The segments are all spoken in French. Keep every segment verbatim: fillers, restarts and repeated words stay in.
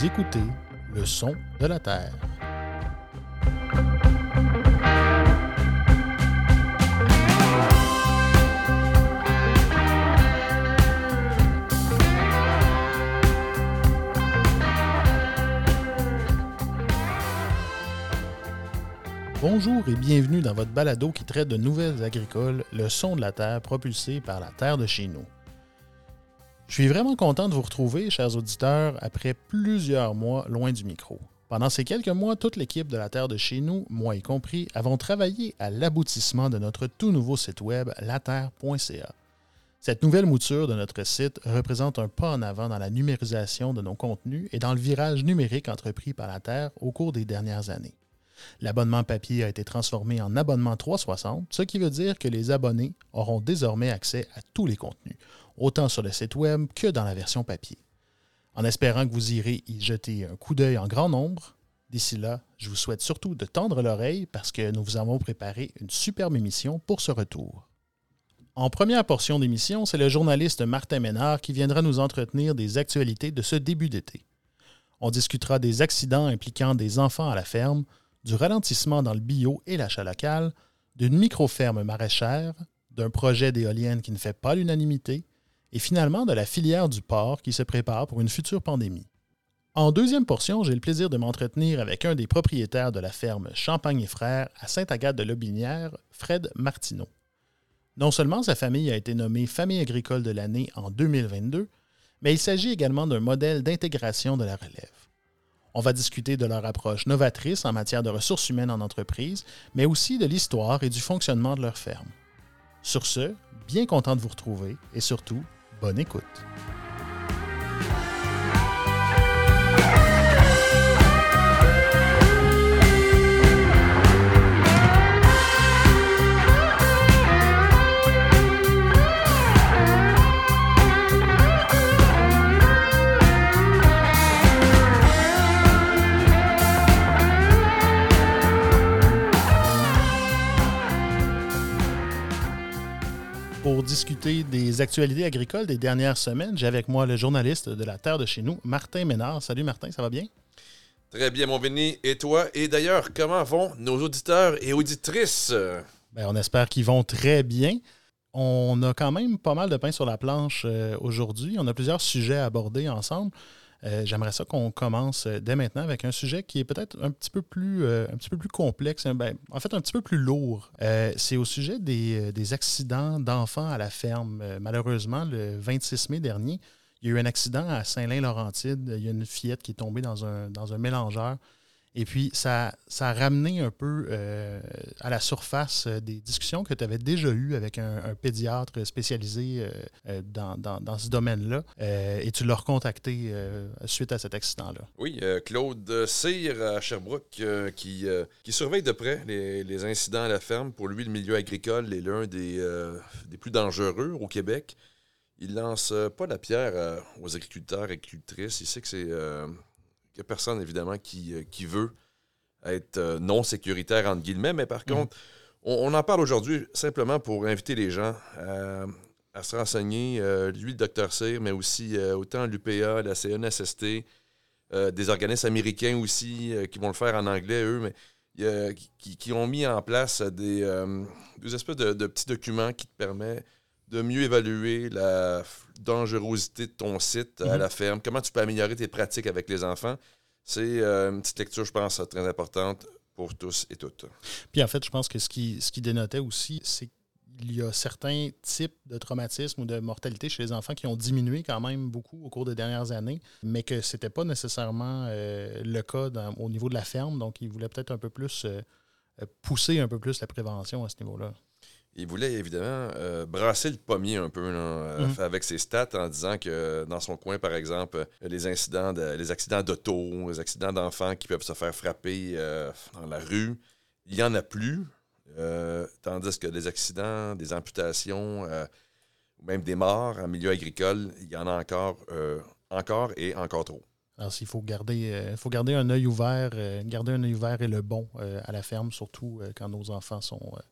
Vous écoutez le son de la Terre. Bonjour et bienvenue dans votre balado qui traite de nouvelles agricoles, le son de la Terre propulsé par la Terre de chez nous. Je suis vraiment content de vous retrouver, chers auditeurs, après plusieurs mois loin du micro. Pendant ces quelques mois, toute l'équipe de la Terre de chez nous, moi y compris, avons travaillé à l'aboutissement de notre tout nouveau site web, la terre point c a. Cette nouvelle mouture de notre site représente un pas en avant dans la numérisation de nos contenus et dans le virage numérique entrepris par la Terre au cours des dernières années. L'abonnement papier a été transformé en abonnement trois cent soixante, ce qui veut dire que les abonnés auront désormais accès à tous les contenus, autant sur le site web que dans la version papier. En espérant que vous irez y jeter un coup d'œil en grand nombre, d'ici là, je vous souhaite surtout de tendre l'oreille parce que nous vous avons préparé une superbe émission pour ce retour. En première portion d'émission, c'est le journaliste Martin Ménard qui viendra nous entretenir des actualités de ce début d'été. On discutera des accidents impliquant des enfants à la ferme, du ralentissement dans le bio et l'achat local, d'une micro-ferme maraîchère, d'un projet d'éolienne qui ne fait pas l'unanimité, et finalement de la filière du porc qui se prépare pour une future pandémie. En deuxième portion, j'ai le plaisir de m'entretenir avec un des propriétaires de la ferme Champagne et Frères à Sainte-Agathe-de-Lobinière, Fred Martineau. Non seulement sa famille a été nommée Famille agricole de l'année en deux mille vingt-deux, mais il s'agit également d'un modèle d'intégration de la relève. On va discuter de leur approche novatrice en matière de ressources humaines en entreprise, mais aussi de l'histoire et du fonctionnement de leur ferme. Sur ce, bien content de vous retrouver et surtout, bonne écoute. Pour discuter des actualités agricoles des dernières semaines, j'ai avec moi le journaliste de la Terre de chez nous, Martin Ménard. Salut Martin, ça va bien? Très bien, mon Benny. Et toi? Et d'ailleurs, comment vont nos auditeurs et auditrices? Bien, on espère qu'ils vont très bien. On a quand même pas mal de pain sur la planche euh, aujourd'hui. On a plusieurs sujets à aborder ensemble. Euh, j'aimerais ça qu'on commence dès maintenant avec un sujet qui est peut-être un petit peu plus, euh, un petit peu plus complexe, ben, en fait un petit peu plus lourd. Euh, c'est au sujet des, des accidents d'enfants à la ferme. Euh, malheureusement, le vingt-six mai dernier, il y a eu un accident à Saint-Lin-Laurentide. Il y a une fillette qui est tombée dans un, dans un mélangeur. Et puis, ça, ça a ramené un peu euh, à la surface des discussions que tu avais déjà eues avec un, un pédiatre spécialisé euh, dans, dans, dans ce domaine-là. Euh, et tu l'as recontacté euh, suite à cet accident-là. Oui, euh, Claude Cyr à Sherbrooke euh, qui, euh, qui surveille de près les, les incidents à la ferme. Pour lui, le milieu agricole est l'un des, euh, des plus dangereux au Québec. Il lance euh, pas la pierre euh, aux agriculteurs et agricultrices. Il sait que c'est... Euh, Il n'y a personne, évidemment, qui, qui veut être euh, non sécuritaire, entre guillemets. Mais par mmh. contre, on, on en parle aujourd'hui simplement pour inviter les gens à, à se renseigner. Euh, lui, le docteur Cyr, mais aussi euh, autant l'U P A, la C N S S T, euh, des organismes américains aussi euh, qui vont le faire en anglais, eux, mais euh, qui, qui ont mis en place des, euh, des espèces de, de petits documents qui te permettent de mieux évaluer la dangerosité de ton site à mm-hmm. la ferme, comment tu peux améliorer tes pratiques avec les enfants. C'est euh, une petite lecture, je pense, très importante pour tous et toutes. Puis en fait, je pense que ce qui, ce qui dénotait aussi, c'est qu'il y a certains types de traumatismes ou de mortalité chez les enfants qui ont diminué quand même beaucoup au cours des dernières années, mais que ce n'était pas nécessairement euh, le cas dans, au niveau de la ferme. Donc, ils voulaient peut-être un peu plus euh, pousser un peu plus la prévention à ce niveau-là. Il voulait évidemment euh, brasser le pommier un peu là, euh, mmh. avec ses stats en disant que dans son coin, par exemple, les incidents, de, les accidents d'auto, les accidents d'enfants qui peuvent se faire frapper euh, dans la rue, il n'y en a plus. Euh, tandis que des accidents, des amputations, euh, ou même des morts en milieu agricole, il y en a encore, euh, encore et encore trop. Alors, il faut garder, euh, faut garder un œil ouvert, euh, garder un œil ouvert et le bon euh, à la ferme, surtout euh, quand nos enfants sont... Euh,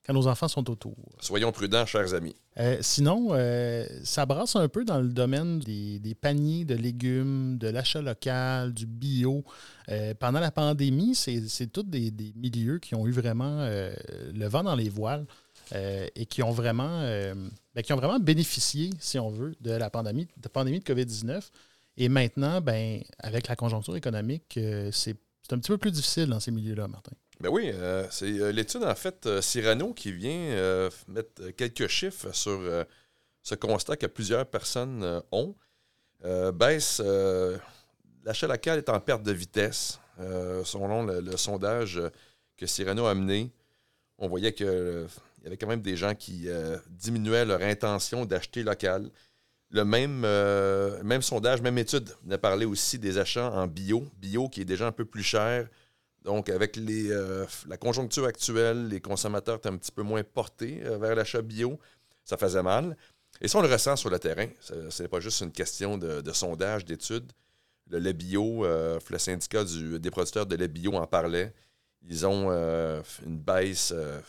quand nos enfants sont autour. Soyons prudents, chers amis. Euh, sinon, euh, ça brasse un peu dans le domaine des, des paniers de légumes, de l'achat local, du bio. Euh, pendant la pandémie, c'est, c'est tous des, des milieux qui ont eu vraiment euh, le vent dans les voiles euh, et qui ont vraiment euh, ben, qui ont vraiment bénéficié, si on veut, de la pandémie de, la pandémie de covid dix-neuf. Et maintenant, ben, avec la conjoncture économique, euh, c'est, c'est un petit peu plus difficile dans ces milieux-là, Martin. Ben oui, euh, c'est euh, l'étude, en fait, euh, Cyrano qui vient euh, mettre quelques chiffres sur euh, ce constat que plusieurs personnes euh, ont. Euh, baisse, euh, l'achat local est en perte de vitesse. Euh, selon le, le sondage que Cyrano a mené, on voyait qu'il euh, y avait quand même des gens qui euh, diminuaient leur intention d'acheter local. Le même, euh, même sondage, même étude, on a parlé aussi des achats en bio. Bio qui est déjà un peu plus cher. Donc, avec les, euh, la conjoncture actuelle, les consommateurs étaient un petit peu moins portés euh, vers l'achat bio. Ça faisait mal. Et ça, on le ressent sur le terrain. Ce n'est pas juste une question de, de sondage, d'études. Le lait bio, euh, le syndicat du, des producteurs de lait bio en parlait. Ils ont euh, une baisse. Euh,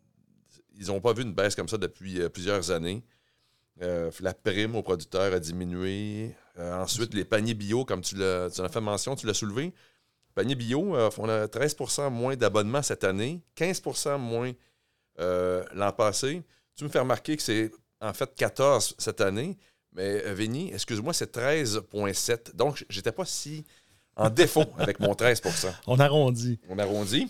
ils n'ont pas vu une baisse comme ça depuis euh, plusieurs années. Euh, la prime aux producteurs a diminué. Euh, ensuite, les paniers bio, comme tu l'as, tu en as fait mention, tu l'as soulevé. Panier bio, euh, on a treize pour cent moins d'abonnements cette année, quinze pour cent moins euh, l'an passé. Tu me fais remarquer que c'est en fait quatorze cette année, mais euh, Véni, excuse-moi, c'est treize virgule sept. Donc, j'étais pas si en défaut avec mon treize pour cent. On arrondit. On arrondit.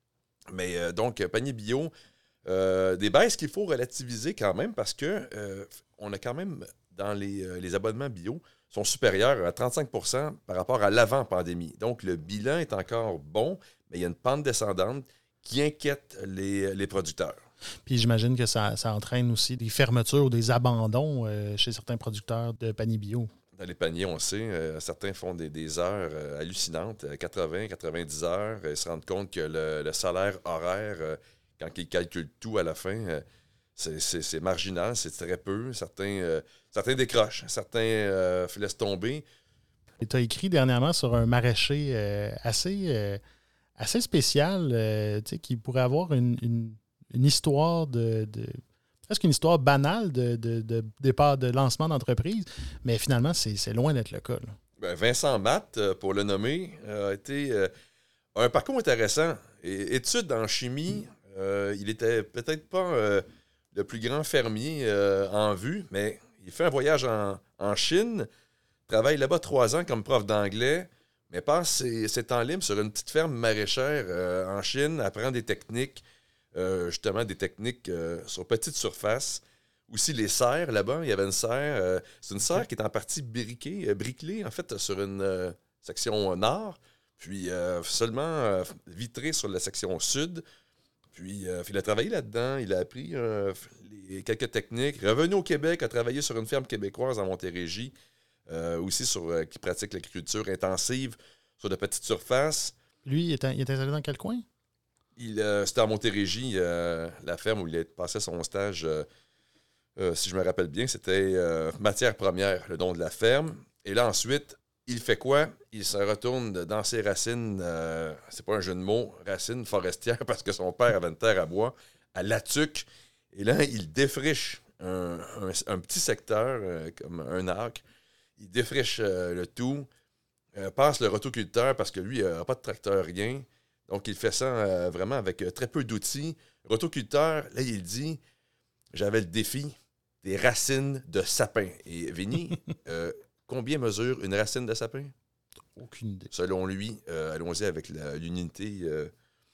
Mais euh, donc, panier bio, euh, des baisses qu'il faut relativiser quand même parce que euh, on a quand même, dans les, euh, les abonnements bio, sont supérieurs à trente-cinq pour cent par rapport à l'avant-pandémie. Donc, le bilan est encore bon, mais il y a une pente descendante qui inquiète les, les producteurs. Puis j'imagine que ça, ça entraîne aussi des fermetures ou des abandons euh, chez certains producteurs de paniers bio. Dans les paniers, on sait, euh, certains font des, des heures euh, hallucinantes, quatre-vingts à quatre-vingt-dix heures. Ils se rendent compte que le, le salaire horaire, euh, quand ils calculent tout à la fin, euh, c'est, c'est, c'est marginal, c'est très peu. Certains, euh, certains décrochent, certains euh, laissent tomber. Et tu as écrit dernièrement sur un maraîcher euh, assez, euh, assez spécial, euh, tu sais, qui pourrait avoir une, une, une histoire de, de... presque une histoire banale de, de, de départ, de lancement d'entreprise, mais finalement, c'est, c'est loin d'être le cas. Là. Ben, Vincent Matt, pour le nommer, a été euh, un parcours intéressant. Et, études en chimie, euh, il était peut-être pas euh, le plus grand fermier euh, en vue, mais il fait un voyage en, en Chine, travaille là-bas trois ans comme prof d'anglais, mais passe ses, ses temps libres sur une petite ferme maraîchère euh, en Chine, apprend des techniques, euh, justement des techniques euh, sur petite surface. Aussi les serres, là-bas, il y avait une serre. Euh, c'est une serre qui est en partie briquée, euh, briquelée, en fait, sur une euh, section nord, puis euh, seulement euh, vitrée sur la section sud. Puis euh, il a travaillé là-dedans, il a appris euh, les, quelques techniques. Revenu au Québec, a travaillé sur une ferme québécoise en Montérégie, euh, aussi sur, euh, qui pratique l'agriculture intensive sur de petites surfaces. Lui, il était, il était allé dans quel coin? Il, euh, c'était à Montérégie, euh, la ferme où il a passé son stage. Euh, Euh, si je me rappelle bien, c'était euh, matière première, le don de la ferme. Et là, ensuite, il fait quoi? Il se retourne dans ses racines, euh, c'est pas un jeu de mots, racines forestières, parce que son père avait une terre à bois, à Latuc. Et là, il défriche un, un, un petit secteur, euh, comme un arc. Il défriche euh, le tout, euh, passe le rotoculteur, parce que lui, il n'a pas de tracteur, rien. Donc, il fait ça euh, vraiment avec euh, très peu d'outils. Rotoculteur, là, il dit, j'avais le défi des racines de sapin. Et Vinny, euh, combien mesure une racine de sapin? Aucune idée. Selon lui, euh, allons-y avec la, l'unité euh,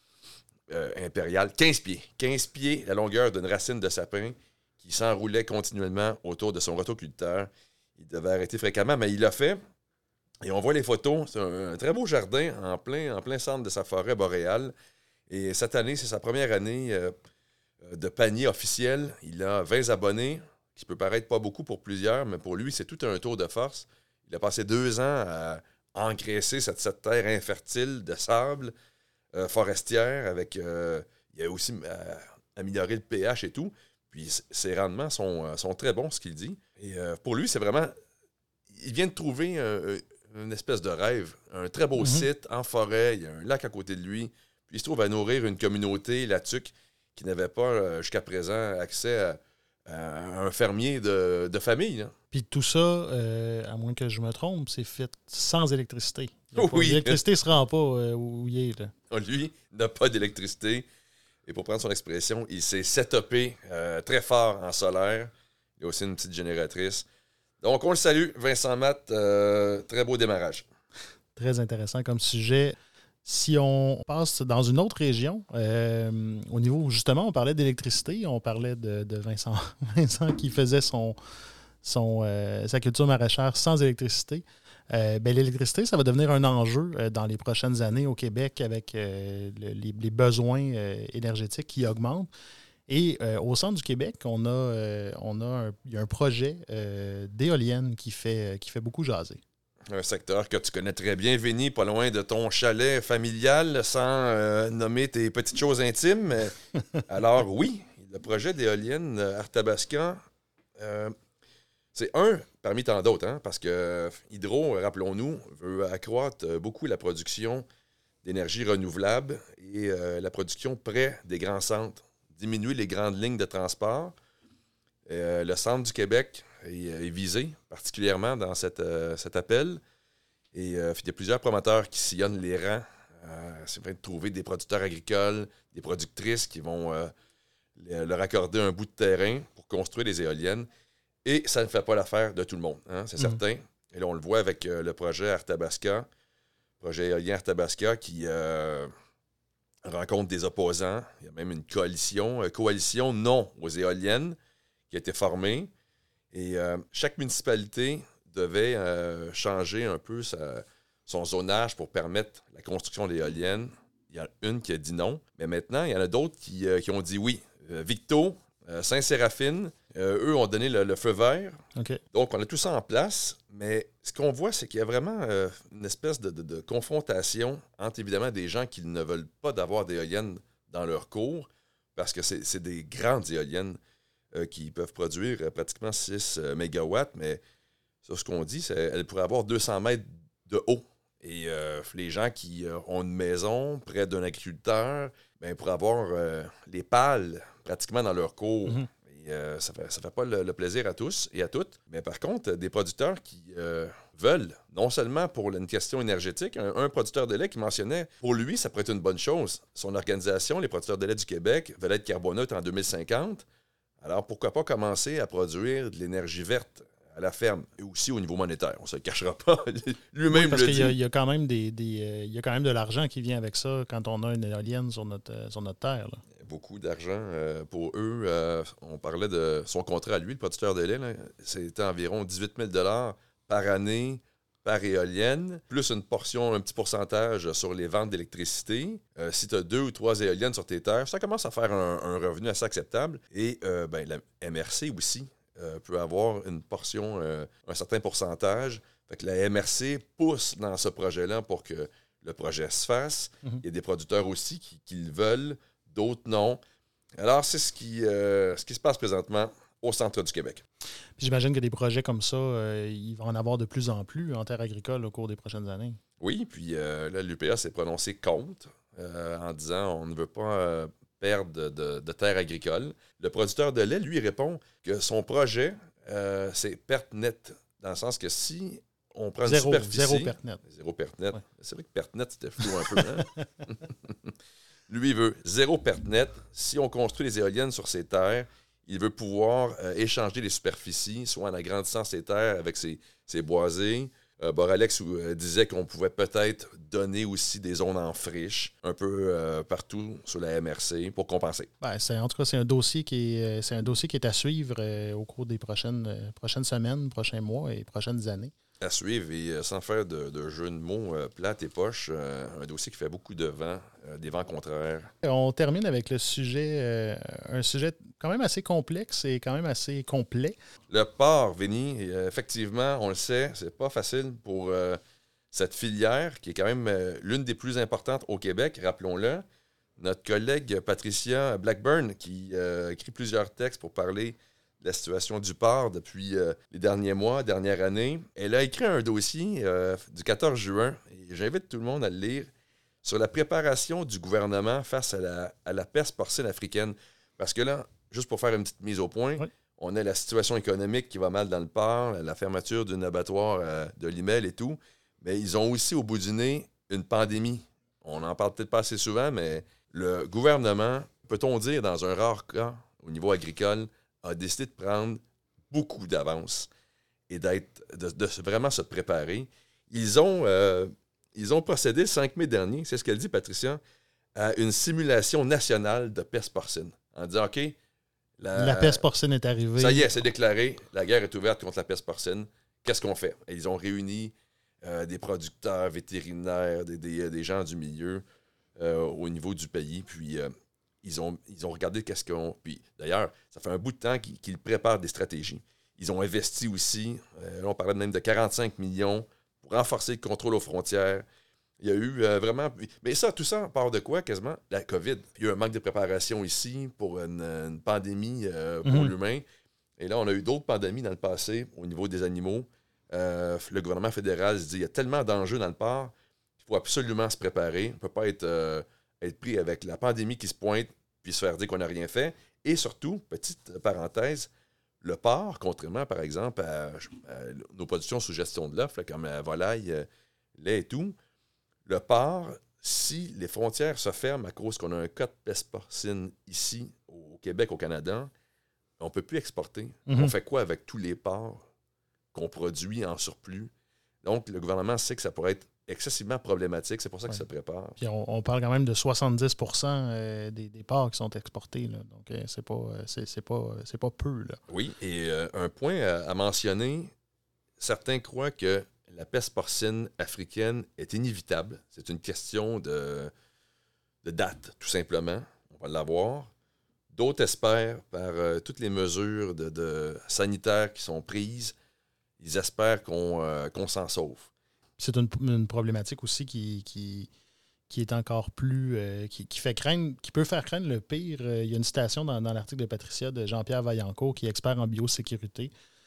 euh, impériale, quinze pieds. quinze pieds, la longueur d'une racine de sapin qui s'enroulait continuellement autour de son rotoculteur. Il devait arrêter fréquemment, mais il l'a fait. Et on voit les photos. C'est un, un très beau jardin en plein, en plein centre de sa forêt boréale. Et cette année, c'est sa première année euh, de panier officiel. Il a vingt abonnés, qui peut paraître pas beaucoup pour plusieurs, mais pour lui, c'est tout un tour de force. Il a passé deux ans à engraisser cette, cette terre infertile de sable euh, forestière. Avec, euh, il a aussi euh, amélioré le pH et tout. Puis ses rendements sont, sont très bons, ce qu'il dit. Et euh, pour lui, c'est vraiment... Il vient de trouver un, une espèce de rêve. Un très beau mm-hmm. site en forêt. Il y a un lac à côté de lui. Puis il se trouve à nourrir une communauté, la Tuque, qui n'avaient pas, euh, jusqu'à présent, accès à, à un fermier de, de famille. Là. Puis tout ça, euh, à moins que je me trompe, c'est fait sans électricité. Oh, pas, oui. L'électricité ne se rend pas euh, où il est. Là. Lui n'a pas d'électricité. Et pour prendre son expression, il s'est setupé euh, très fort en solaire. Il y a aussi une petite génératrice. Donc, on le salue, Vincent Matt. Euh, très beau démarrage. Très intéressant comme sujet. Si on passe dans une autre région, euh, au niveau, justement, on parlait d'électricité, on parlait de, de Vincent, Vincent qui faisait son, son, euh, sa culture maraîchère sans électricité. Euh, ben, l'électricité, ça va devenir un enjeu euh, dans les prochaines années au Québec avec euh, le, les, les besoins euh, énergétiques qui augmentent. Et euh, au centre du Québec, on a, euh, on a un, il y a un projet euh, d'éolienne qui fait, qui fait beaucoup jaser. Un secteur que tu connais très bien, Vinny, pas loin de ton chalet familial, sans euh, nommer tes petites choses intimes. Alors oui, le projet d'éolienne Arthabasca, euh, c'est un parmi tant d'autres, hein, parce que Hydro, rappelons-nous, veut accroître beaucoup la production d'énergie renouvelable et euh, la production près des grands centres, diminuer les grandes lignes de transport. Euh, le centre du Québec est, est visé, particulièrement dans cette, euh, cet appel. Et euh, il y a plusieurs promoteurs qui sillonnent les rangs. Euh, c'est vrai de trouver des producteurs agricoles, des productrices qui vont euh, leur accorder un bout de terrain pour construire des éoliennes. Et ça ne fait pas l'affaire de tout le monde, hein, c'est mmh. certain. Et là, on le voit avec euh, le projet Arthabasca, projet éolien Arthabasca qui euh, rencontre des opposants. Il y a même une coalition, euh, coalition non aux éoliennes qui a été formée. Et euh, chaque municipalité devait euh, changer un peu sa, son zonage pour permettre la construction d'éoliennes. Il y en a une qui a dit non, mais maintenant, il y en a d'autres qui, euh, qui ont dit oui. Euh, Victo, euh, Saint-Séraphine, euh, eux ont donné le, le feu vert. Okay. Donc, on a tout ça en place, mais ce qu'on voit, c'est qu'il y a vraiment euh, une espèce de, de, de confrontation entre, évidemment, des gens qui ne veulent pas d'avoir d'éoliennes dans leur cours, parce que c'est, c'est des grandes éoliennes euh, qui peuvent produire euh, pratiquement six euh, mégawatts, mais ça, ce qu'on dit, c'est qu'elle pourrait avoir deux cents mètres de haut. Et euh, les gens qui euh, ont une maison près d'un agriculteur, ben, pourraient avoir euh, les pales pratiquement dans leur cour. Mm-hmm. Et, euh, ça ne fait, ça fait pas le, le plaisir à tous et à toutes. Mais par contre, des producteurs qui euh, veulent, non seulement pour une question énergétique, un, un producteur de lait qui mentionnait, pour lui, ça pourrait être une bonne chose. Son organisation, les producteurs de lait du Québec, veulent être carboneutres en deux mille cinquante. Alors, pourquoi pas commencer à produire de l'énergie verte à la ferme, et aussi au niveau monétaire. On ne se le cachera pas. Lui-même oui, parce le qu'il dit. y a, il y a quand même des, des euh, il y a quand même de l'argent qui vient avec ça quand on a une éolienne sur notre, euh, sur notre terre. Là. Beaucoup d'argent euh, pour eux. Euh, on parlait de son contrat à lui, le producteur de lait. Là, c'était environ dix-huit mille dollars par année par éolienne, plus une portion, un petit pourcentage sur les ventes d'électricité. Euh, si tu as deux ou trois éoliennes sur tes terres, ça commence à faire un, un revenu assez acceptable. Et euh, ben, la M R C aussi. Euh, peut avoir une portion, euh, un certain pourcentage. Fait que la M R C pousse dans ce projet-là pour que le projet se fasse. Mm-hmm. Il y a des producteurs aussi qui, qui le veulent, d'autres non. Alors, c'est ce qui, euh, ce qui se passe présentement au centre du Québec. Puis j'imagine que des projets comme ça, euh, il va en avoir de plus en plus en terre agricole au cours des prochaines années. Oui, puis euh, là, l'U P A s'est prononcé contre euh, en disant on ne veut pas... Euh, perte de, de, de terres agricoles. Le producteur de lait, lui, répond que son projet, euh, c'est perte nette, dans le sens que si on prend zéro, une superficie... Zéro perte nette. Zéro perte nette. Ouais. C'est vrai que perte nette, c'était flou un peu. Hein? Lui, il veut zéro perte nette. Si on construit les éoliennes sur ses terres, il veut pouvoir euh, échanger les superficies, soit en agrandissant ses terres avec ses, ses boisés. Euh, Boralex euh, disait qu'on pouvait peut-être donner aussi des zones en friche un peu euh, partout sur la M R C pour compenser. Ben, c'est, en tout cas, c'est un dossier qui est, c'est un dossier qui est à suivre euh, au cours des prochaines, euh, prochaines semaines, prochains mois et prochaines années. À suivre et euh, sans faire de, de jeu de mots euh, plates et poches, euh, un dossier qui fait beaucoup de vent, euh, des vents contraires. On termine avec le sujet, euh, un sujet quand même assez complexe et quand même assez complet. Le porc, Vinny, euh, effectivement, on le sait, c'est pas facile pour euh, cette filière qui est quand même euh, l'une des plus importantes au Québec, rappelons-le. Notre collègue Patricia Blackburn, qui euh, écrit plusieurs textes pour parler de la situation du porc depuis euh, les derniers mois, dernière année. Elle a écrit un dossier euh, du quatorze juin, et j'invite tout le monde à le lire. sur la préparation du gouvernement face à la, à la peste porcine africaine. Parce que là, juste pour faire une petite mise au point, oui. on a la situation économique qui va mal dans le port, la fermeture d'un abattoir euh, de Limel et tout, mais ils ont aussi au bout du nez une pandémie. On n'en parle peut-être pas assez souvent, mais le gouvernement, peut-on dire dans un rare cas au niveau agricole, a décidé de prendre beaucoup d'avance et d'être, de, de vraiment se préparer. Ils ont, euh, ils ont procédé le cinq mai dernier, c'est ce qu'elle dit Patricia, à une simulation nationale de peste porcine. En disant, OK, la, la peste porcine est arrivée. Ça y est, c'est déclaré, la guerre est ouverte contre la peste porcine. Qu'est-ce qu'on fait? Et ils ont réuni euh, des producteurs vétérinaires, des, des, des gens du milieu euh, au niveau du pays, puis euh, ils, ont, ils ont regardé qu'est-ce qu'on... Puis d'ailleurs, ça fait un bout de temps qu'ils, qu'ils préparent des stratégies. Ils ont investi aussi, euh, là on parlait même de quarante-cinq millions pour renforcer le contrôle aux frontières. Il y a eu euh, vraiment... Mais ça, tout ça part de quoi, quasiment? La COVID. Il y a eu un manque de préparation ici pour une, une pandémie euh, pour mm-hmm. l'humain. Et là, on a eu d'autres pandémies dans le passé au niveau des animaux. Euh, le gouvernement fédéral se dit il y a tellement d'enjeux dans le port qu'il faut absolument se préparer. On ne peut pas être, euh, être pris avec la pandémie qui se pointe puis se faire dire qu'on n'a rien fait. Et surtout, petite parenthèse, le porc, contrairement, par exemple, à, à nos productions sous gestion de l'œuf, comme la volaille, euh, lait et tout, le porc, si les frontières se ferment à cause qu'on a un cas de peste porcine ici, au Québec, au Canada, on ne peut plus exporter. Mm-hmm. On fait quoi avec tous les porcs qu'on produit en surplus? Donc, le gouvernement sait que ça pourrait être excessivement problématique. C'est pour ça qu'il ouais. se prépare. Puis on, on parle quand même de soixante-dix pour cent des, des porcs qui sont exportés. Là. Donc, euh, c'est pas, c'est, c'est pas, c'est pas peu. Là. Oui, et euh, un point à, à mentionner, certains croient que la peste porcine africaine est inévitable. C'est une question de, de date, tout simplement. On va l'avoir. D'autres espèrent, par euh, toutes les mesures de, de sanitaires qui sont prises, ils espèrent qu'on, euh, qu'on s'en sauve. C'est une, une problématique aussi qui, qui, qui est encore plus... Euh, qui, qui, fait craindre, qui peut faire craindre le pire. Il y a une citation dans, dans l'article de Patricia de Jean-Pierre Vaillancourt, qui est expert en biosécurité,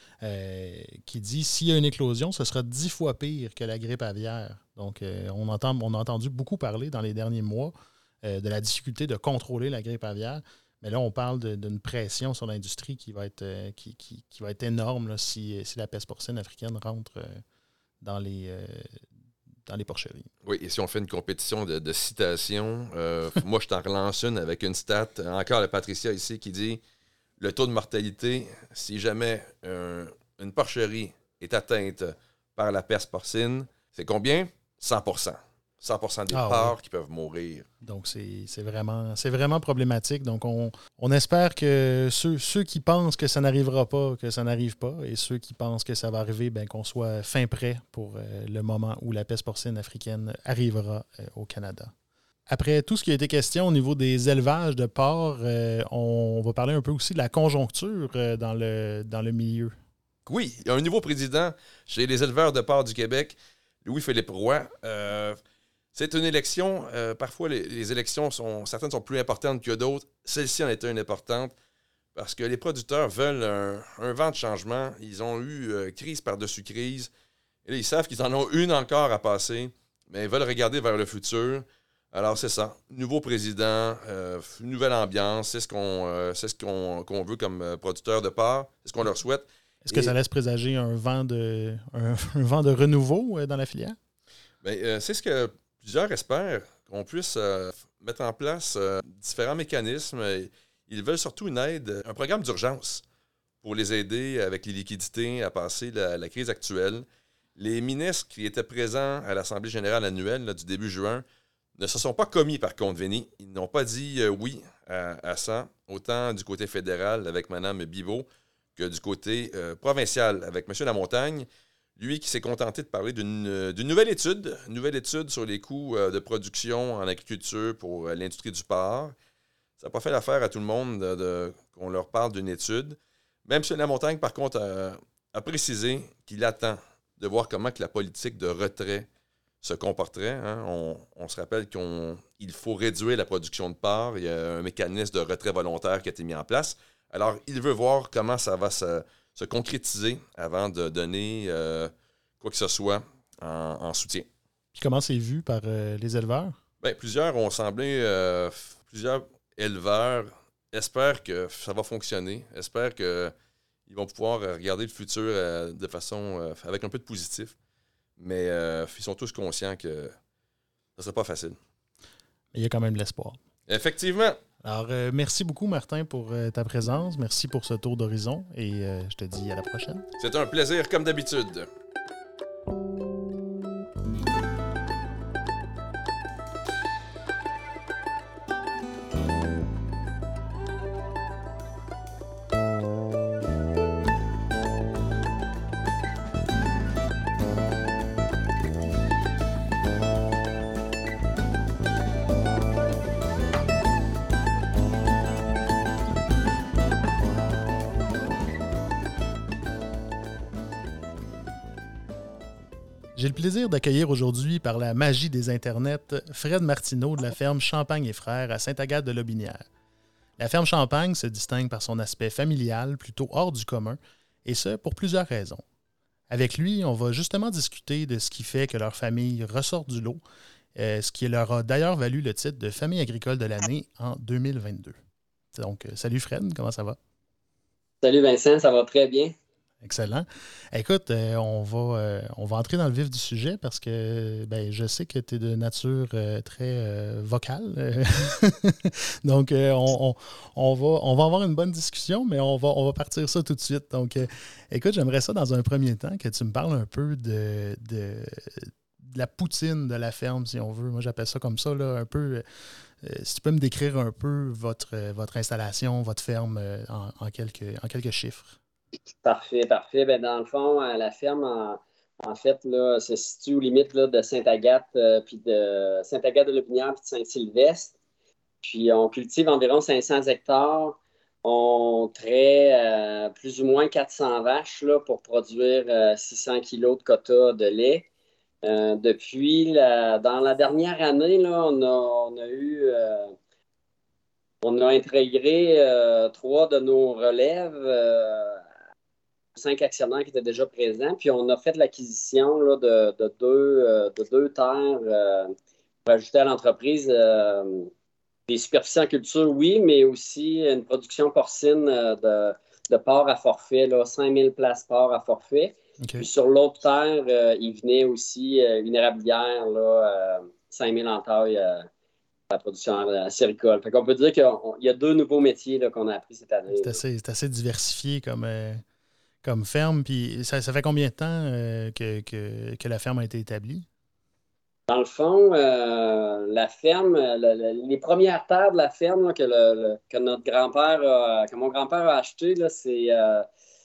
euh, qui dit « S'il y a une éclosion, ce sera dix fois pire que la grippe aviaire. » Donc, euh, on, entend, on a entendu beaucoup parler dans les derniers mois euh, de la difficulté de contrôler la grippe aviaire. Mais là, on parle de, d'une pression sur l'industrie qui va être, euh, qui, qui, qui va être énorme là, si, si la peste porcine africaine rentre euh, dans, les, euh, dans les porcheries. Oui, et si on fait une compétition de, de citations, euh, moi, je t'en relance une avec une stat. Encore la Patricia ici qui dit le taux de mortalité, si jamais un, une porcherie est atteinte par la peste porcine, c'est combien? cent pour cent. cent pour cent des ah, porcs oui. qui peuvent mourir. Donc, c'est, c'est, vraiment, c'est vraiment problématique. Donc, on, on espère que ceux, ceux qui pensent que ça n'arrivera pas, que ça n'arrive pas, et ceux qui pensent que ça va arriver, ben, qu'on soit fin prêt pour euh, le moment où la peste porcine africaine arrivera euh, au Canada. Après tout ce qui a été question au niveau des élevages de porcs, euh, on va parler un peu aussi de la conjoncture euh, dans, le, dans le milieu. Oui, il y a un nouveau président chez les éleveurs de porcs du Québec, Louis-Philippe Roy. Euh, C'est une élection, euh, parfois les, les élections, sont certaines sont plus importantes que d'autres. Celle-ci en était une importante parce que les producteurs veulent un, un vent de changement. Ils ont eu euh, crise par-dessus crise. Et là, ils savent qu'ils en ont une encore à passer, mais ils veulent regarder vers le futur. Alors, c'est ça. Nouveau président, euh, nouvelle ambiance. C'est ce qu'on, euh, c'est ce qu'on, qu'on veut comme producteur de porc. C'est ce qu'on leur souhaite. Est-ce Et... que ça laisse présager un vent de, un, un vent de renouveau euh, dans la filière? Bien, euh, c'est ce que... Plusieurs espèrent qu'on puisse euh, mettre en place euh, différents mécanismes. Ils veulent surtout une aide, un programme d'urgence pour les aider avec les liquidités à passer la, la crise actuelle. Les ministres qui étaient présents à l'Assemblée générale annuelle là, du début juin ne se sont pas commis par contre, Vény. Ils n'ont pas dit euh, oui à, à ça, autant du côté fédéral avec Mme Bibeau que du côté euh, provincial avec M. Lamontagne. Lui qui s'est contenté de parler d'une, d'une nouvelle étude, une nouvelle étude sur les coûts de production en agriculture pour l'industrie du porc. Ça n'a pas fait l'affaire à tout le monde de, de, qu'on leur parle d'une étude. Même M. Lamontagne, par contre, a, a précisé qu'il attend de voir comment que la politique de retrait se comporterait. Hein. On, on se rappelle qu'il faut réduire la production de porc. Il y a un mécanisme de retrait volontaire qui a été mis en place. Alors, il veut voir comment ça va se... se concrétiser avant de donner euh, quoi que ce soit en, en soutien. Puis comment c'est vu par euh, les éleveurs? Bien, plusieurs ont semblé, euh, plusieurs éleveurs espèrent que ça va fonctionner, espèrent qu'ils vont pouvoir regarder le futur euh, de façon, euh, avec un peu de positif. Mais euh, ils sont tous conscients que ça ne sera pas facile. Il y a quand même de l'espoir. Effectivement. Alors, euh, merci beaucoup, Martin, pour euh, ta présence. Merci pour ce tour d'horizon et euh, je te dis à la prochaine. C'est un plaisir, comme d'habitude. J'ai le plaisir d'accueillir aujourd'hui, par la magie des internets, Fred Martineau de la ferme Champagne et Frères à Sainte-Agathe-de-Lotbinière. La ferme Champagne se distingue par son aspect familial, plutôt hors du commun, et ce, pour plusieurs raisons. Avec lui, on va justement discuter de ce qui fait que leur famille ressort du lot, euh, ce qui leur a d'ailleurs valu le titre de famille agricole de l'année en deux mille vingt-deux. Donc, euh, salut Fred, comment ça va? Salut Vincent, ça va très bien. Excellent. Écoute, euh, on, va, euh, on va entrer dans le vif du sujet parce que ben, je sais que tu es de nature euh, très euh, vocale. Donc, euh, on, on, on, va, on va avoir une bonne discussion, mais on va, on va partir ça tout de suite. Donc, euh, écoute, j'aimerais ça dans un premier temps que tu me parles un peu de, de, de la poutine de la ferme, si on veut. Moi, j'appelle ça comme ça, là, un peu. Euh, si tu peux me décrire un peu votre, votre installation, votre ferme euh, en, en, quelques, en quelques chiffres. Parfait, parfait. Ben, dans le fond, euh, la ferme, en, en fait, là, se situe aux limites là, de Sainte-Agathe, euh, puis de Sainte-Agathe-de-Lotbinière, puis de Saint-Sylvestre. Puis on cultive environ cinq cents hectares. On traite euh, plus ou moins quatre cents vaches là, pour produire euh, six cents kilos de quota de lait. Euh, depuis, la, dans la dernière année, là, on, a, on a eu... Euh, on a intégré euh, trois de nos relèves, euh, cinq actionnaires qui étaient déjà présents, puis on a fait l'acquisition là, de, de, deux, euh, de deux terres euh, pour ajouter à l'entreprise euh, des superficies en culture, oui, mais aussi une production porcine euh, de, de porc à forfait, là, cinq mille places porc à forfait. Okay. Puis sur l'autre terre, euh, il venait aussi euh, une érablière, là, euh, cinq mille en taille. Euh, la production acéricole. Fait qu'on peut dire qu'il y a deux nouveaux métiers là, qu'on a appris cette année. C'est assez, c'est assez diversifié comme, euh, comme ferme. Puis ça, ça fait combien de temps euh, que, que, que la ferme a été établie? Dans le fond, euh, la ferme, le, le, les premières terres de la ferme là, que, le, le, que notre grand-père a, que mon grand-père a acheté, là, c'est euh,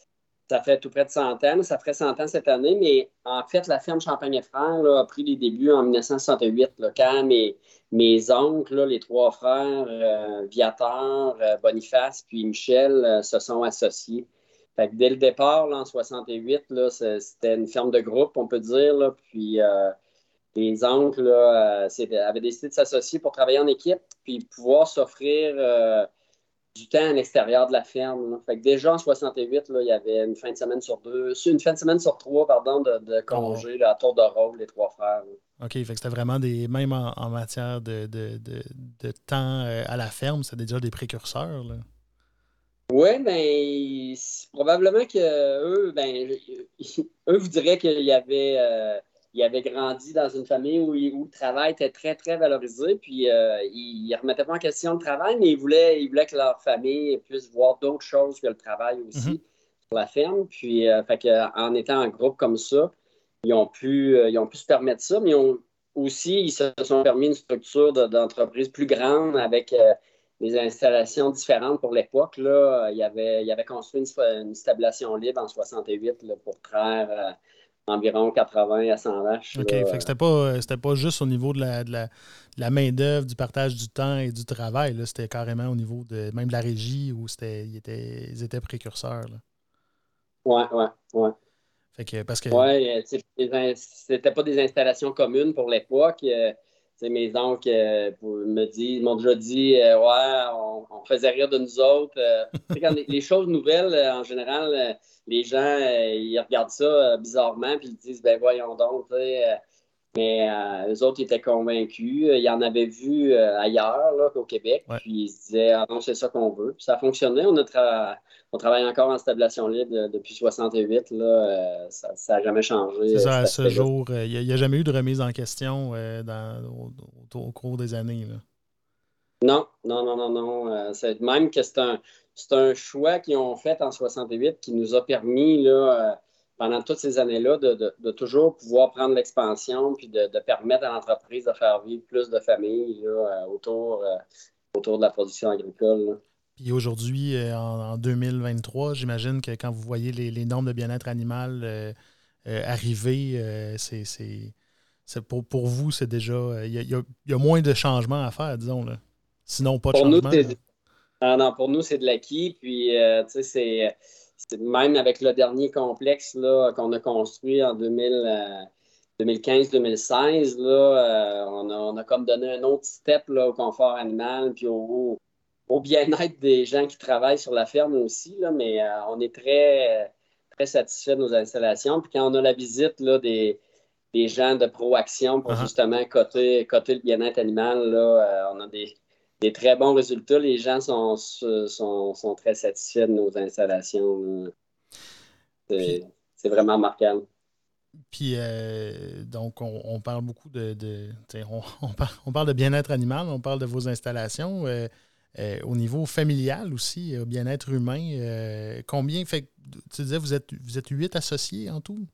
ça fait tout près de cent ans. Ça ferait cent ans cette année, mais en fait, la ferme Champagne et Frères là, a pris les débuts en dix-neuf cent soixante-huit, là, quand mes, mes oncles, là, les trois frères, euh, Viateur, euh, Boniface, puis Michel, euh, se sont associés. Fait que dès le départ, là, en soixante-huit, là, c'était une ferme de groupe, on peut dire. Là, puis euh, les oncles là, euh, avaient décidé de s'associer pour travailler en équipe, puis pouvoir s'offrir... Euh, du temps à l'extérieur de la ferme. Là. Fait que déjà en soixante-huit, là, il y avait une fin de semaine sur deux, une fin de semaine sur trois, pardon, de, de congé, oh. là, à tour de rôle, les trois frères. Là. OK, fait que c'était vraiment des, même en, en matière de, de, de, de temps euh, à la ferme, c'était déjà des précurseurs, là. Oui, bien, probablement que eux, ben, eux vous diraient qu'il y avait... Euh, il avait grandi dans une famille où, il, où le travail était très, très valorisé. Puis, euh, il ne remettait pas en question le travail, mais il voulait, il voulait que leur famille puisse voir d'autres choses que le travail aussi mm-hmm. sur la ferme. Puis, euh, fait que, en étant en groupe comme ça, ils ont pu, euh, ils ont pu se permettre ça, mais ils ont, aussi, ils se sont permis une structure de, d'entreprise plus grande avec euh, des installations différentes pour l'époque. Là. Il avait, il avait construit une, une stabilisation libre en soixante-huit là, pour traire... Euh, environ quatre-vingts à cent vaches. OK, là. Fait que c'était pas, c'était pas juste au niveau de la, de la, de la main-d'œuvre, du partage du temps et du travail. Là. C'était carrément au niveau de même de la régie où c'était, ils, étaient, ils étaient précurseurs. Oui, oui, oui. Fait que parce que. Ouais, c'était pas des installations communes pour l'époque. Euh, mes oncles euh, me disent, m'ont déjà dit euh, ouais, on, on faisait rire de nous autres. Euh, quand les, les choses nouvelles, euh, en général, euh, les gens euh, ils regardent ça euh, bizarrement puis ils disent ben voyons donc, tu sais. Euh, Mais euh, eux autres étaient convaincus. Ils en avaient vu euh, ailleurs là, qu'au Québec. Ouais. Puis ils se disaient, ah non, c'est ça qu'on veut. Puis ça a fonctionné. On, a tra- on travaille encore en stabulation libre euh, depuis soixante-huit. Là, euh, ça n'a jamais changé, C'est euh, ça, cet à ce aspect-là. jour, il n'y a, y a jamais eu de remise en question euh, dans, au, au- au cours des années, là. Non, non, non, non, non. Euh, c'est même que c'est un, c'est un choix qu'ils ont fait en soixante-huit qui nous a permis, là, euh, pendant toutes ces années-là, de, de- de toujours pouvoir prendre l'expansion puis de, de permettre à l'entreprise de faire vivre plus de familles là, euh, autour, euh, autour de la production agricole, là. Puis aujourd'hui, euh, en, en deux mille vingt-trois, j'imagine que quand vous voyez les, les normes de bien-être animal euh, euh, arriver, euh, c'est, c'est, c'est pour, pour vous, c'est déjà. Il y a, y a- y a moins de changements à faire, disons, là. Sinon, pas de Pour nous, changement, là. c'est Ah non, pour nous, c'est de l'acquis. Puis, euh, tu sais, c'est, c'est même avec le dernier complexe là, qu'on a construit en deux mille, euh, deux mille quinze deux mille seize, là, euh, on a, on a comme donné un autre step là, au confort animal, puis au, au bien-être des gens qui travaillent sur la ferme aussi. Là, mais euh, on est très, très satisfait de nos installations. Puis quand on a la visite là, des, des gens de Proaction pour Ah ah. justement coter, coter le bien-être animal, là, euh, on a des des très bons résultats. Les gens sont, sont, sont très satisfaits de nos installations, là. Puis, C'est, c'est vraiment remarquable. puis euh, donc, on, on parle beaucoup de. de tu sais, on, on parle, on parle de bien-être animal, on parle de vos installations. Euh, euh, au niveau familial aussi, euh, bien-être humain, euh, combien fait que- tu disais vous êtes vous êtes huit associés en tout?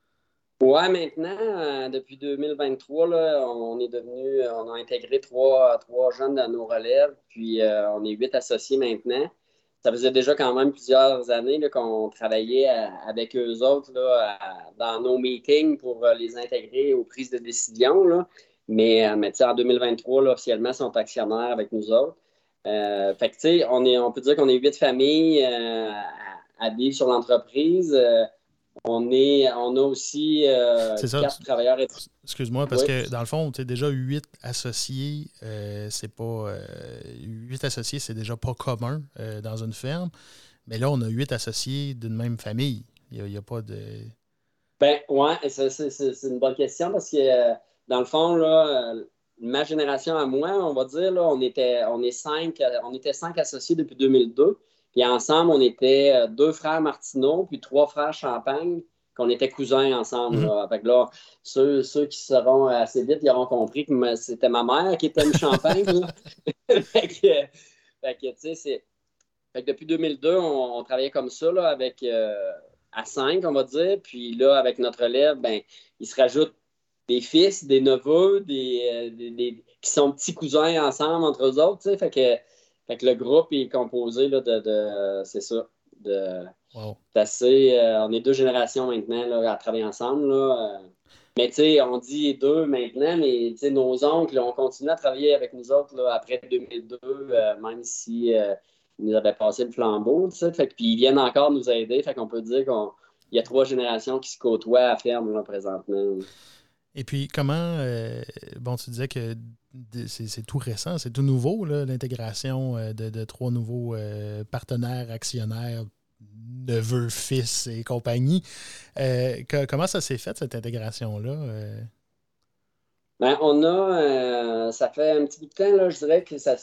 Ouais, maintenant, euh, depuis deux mille vingt-trois, là, on est devenu, on a intégré trois, trois jeunes dans nos relèves, puis euh, on est huit associés maintenant. Ça faisait déjà quand même plusieurs années là, qu'on travaillait à- avec eux autres là, à- dans nos meetings pour euh, les intégrer aux prises de décision, là. Mais, euh, mais tu sais, en deux mille vingt-trois, là, officiellement, ils sont actionnaires avec nous autres. Euh, fait que, tu sais, on est, on peut dire qu'on est huit familles euh, à, à vivre sur l'entreprise. Euh, on est, on a aussi euh, C'est ça. quatre travailleurs et Excuse-moi, parce oui. que dans le fond, tu sais, déjà huit associés, euh, c'est pas. Euh, huit associés, c'est déjà pas commun euh, dans une ferme. Mais là, on a huit associés d'une même famille. Il n'y a, il y a pas de. Ben, ouais, c'est c'est- c'est- c'est une bonne question parce que euh, dans le fond, là, euh, ma génération à moi, on va dire, là, on était, on est cinq, euh, on était cinq associés depuis deux mille deux. Puis ensemble, on était euh, deux frères Martineau, puis trois frères Champagne, qu'on était cousins ensemble, Mhm. là. Fait que là, ceux, ceux qui seront assez vite, ils auront compris que ma- c'était ma mère qui était une Champagne, là. Fait que, fait que, tu sais, c'est. Fait que depuis deux mille deux, on, on travaillait comme ça, là, avec euh, à cinq, on va dire. Puis là, avec notre élève, ben, il se rajoute des fils, des neveux, des, euh, des- des- qui sont petits cousins ensemble entre eux autres. Tu sais. Fait que, fait que le groupe est composé là, de, de- c'est ça, de, Wow. d'assez. Euh, on est deux générations maintenant là, à travailler ensemble. Là, euh. Mais tu sais, on dit deux maintenant, mais tu sais, nos oncles, on continue à travailler avec nous autres là, après deux mille deux, euh, même si euh, ils nous avaient passé le flambeau, tu sais. Fait que, puis ils viennent encore nous aider. Fait qu'on peut dire qu'il y a trois générations qui se côtoient à la ferme là, présentement. Et puis, comment. Euh, bon, tu disais que d- c'est c'est tout récent, c'est tout nouveau, là, l'intégration euh, de, de trois nouveaux euh, partenaires, actionnaires, neveux, fils et compagnie. Euh, que- comment ça s'est fait, cette intégration-là? euh? Ben, on a, euh, ça fait un petit bout de temps, là, je dirais que ça,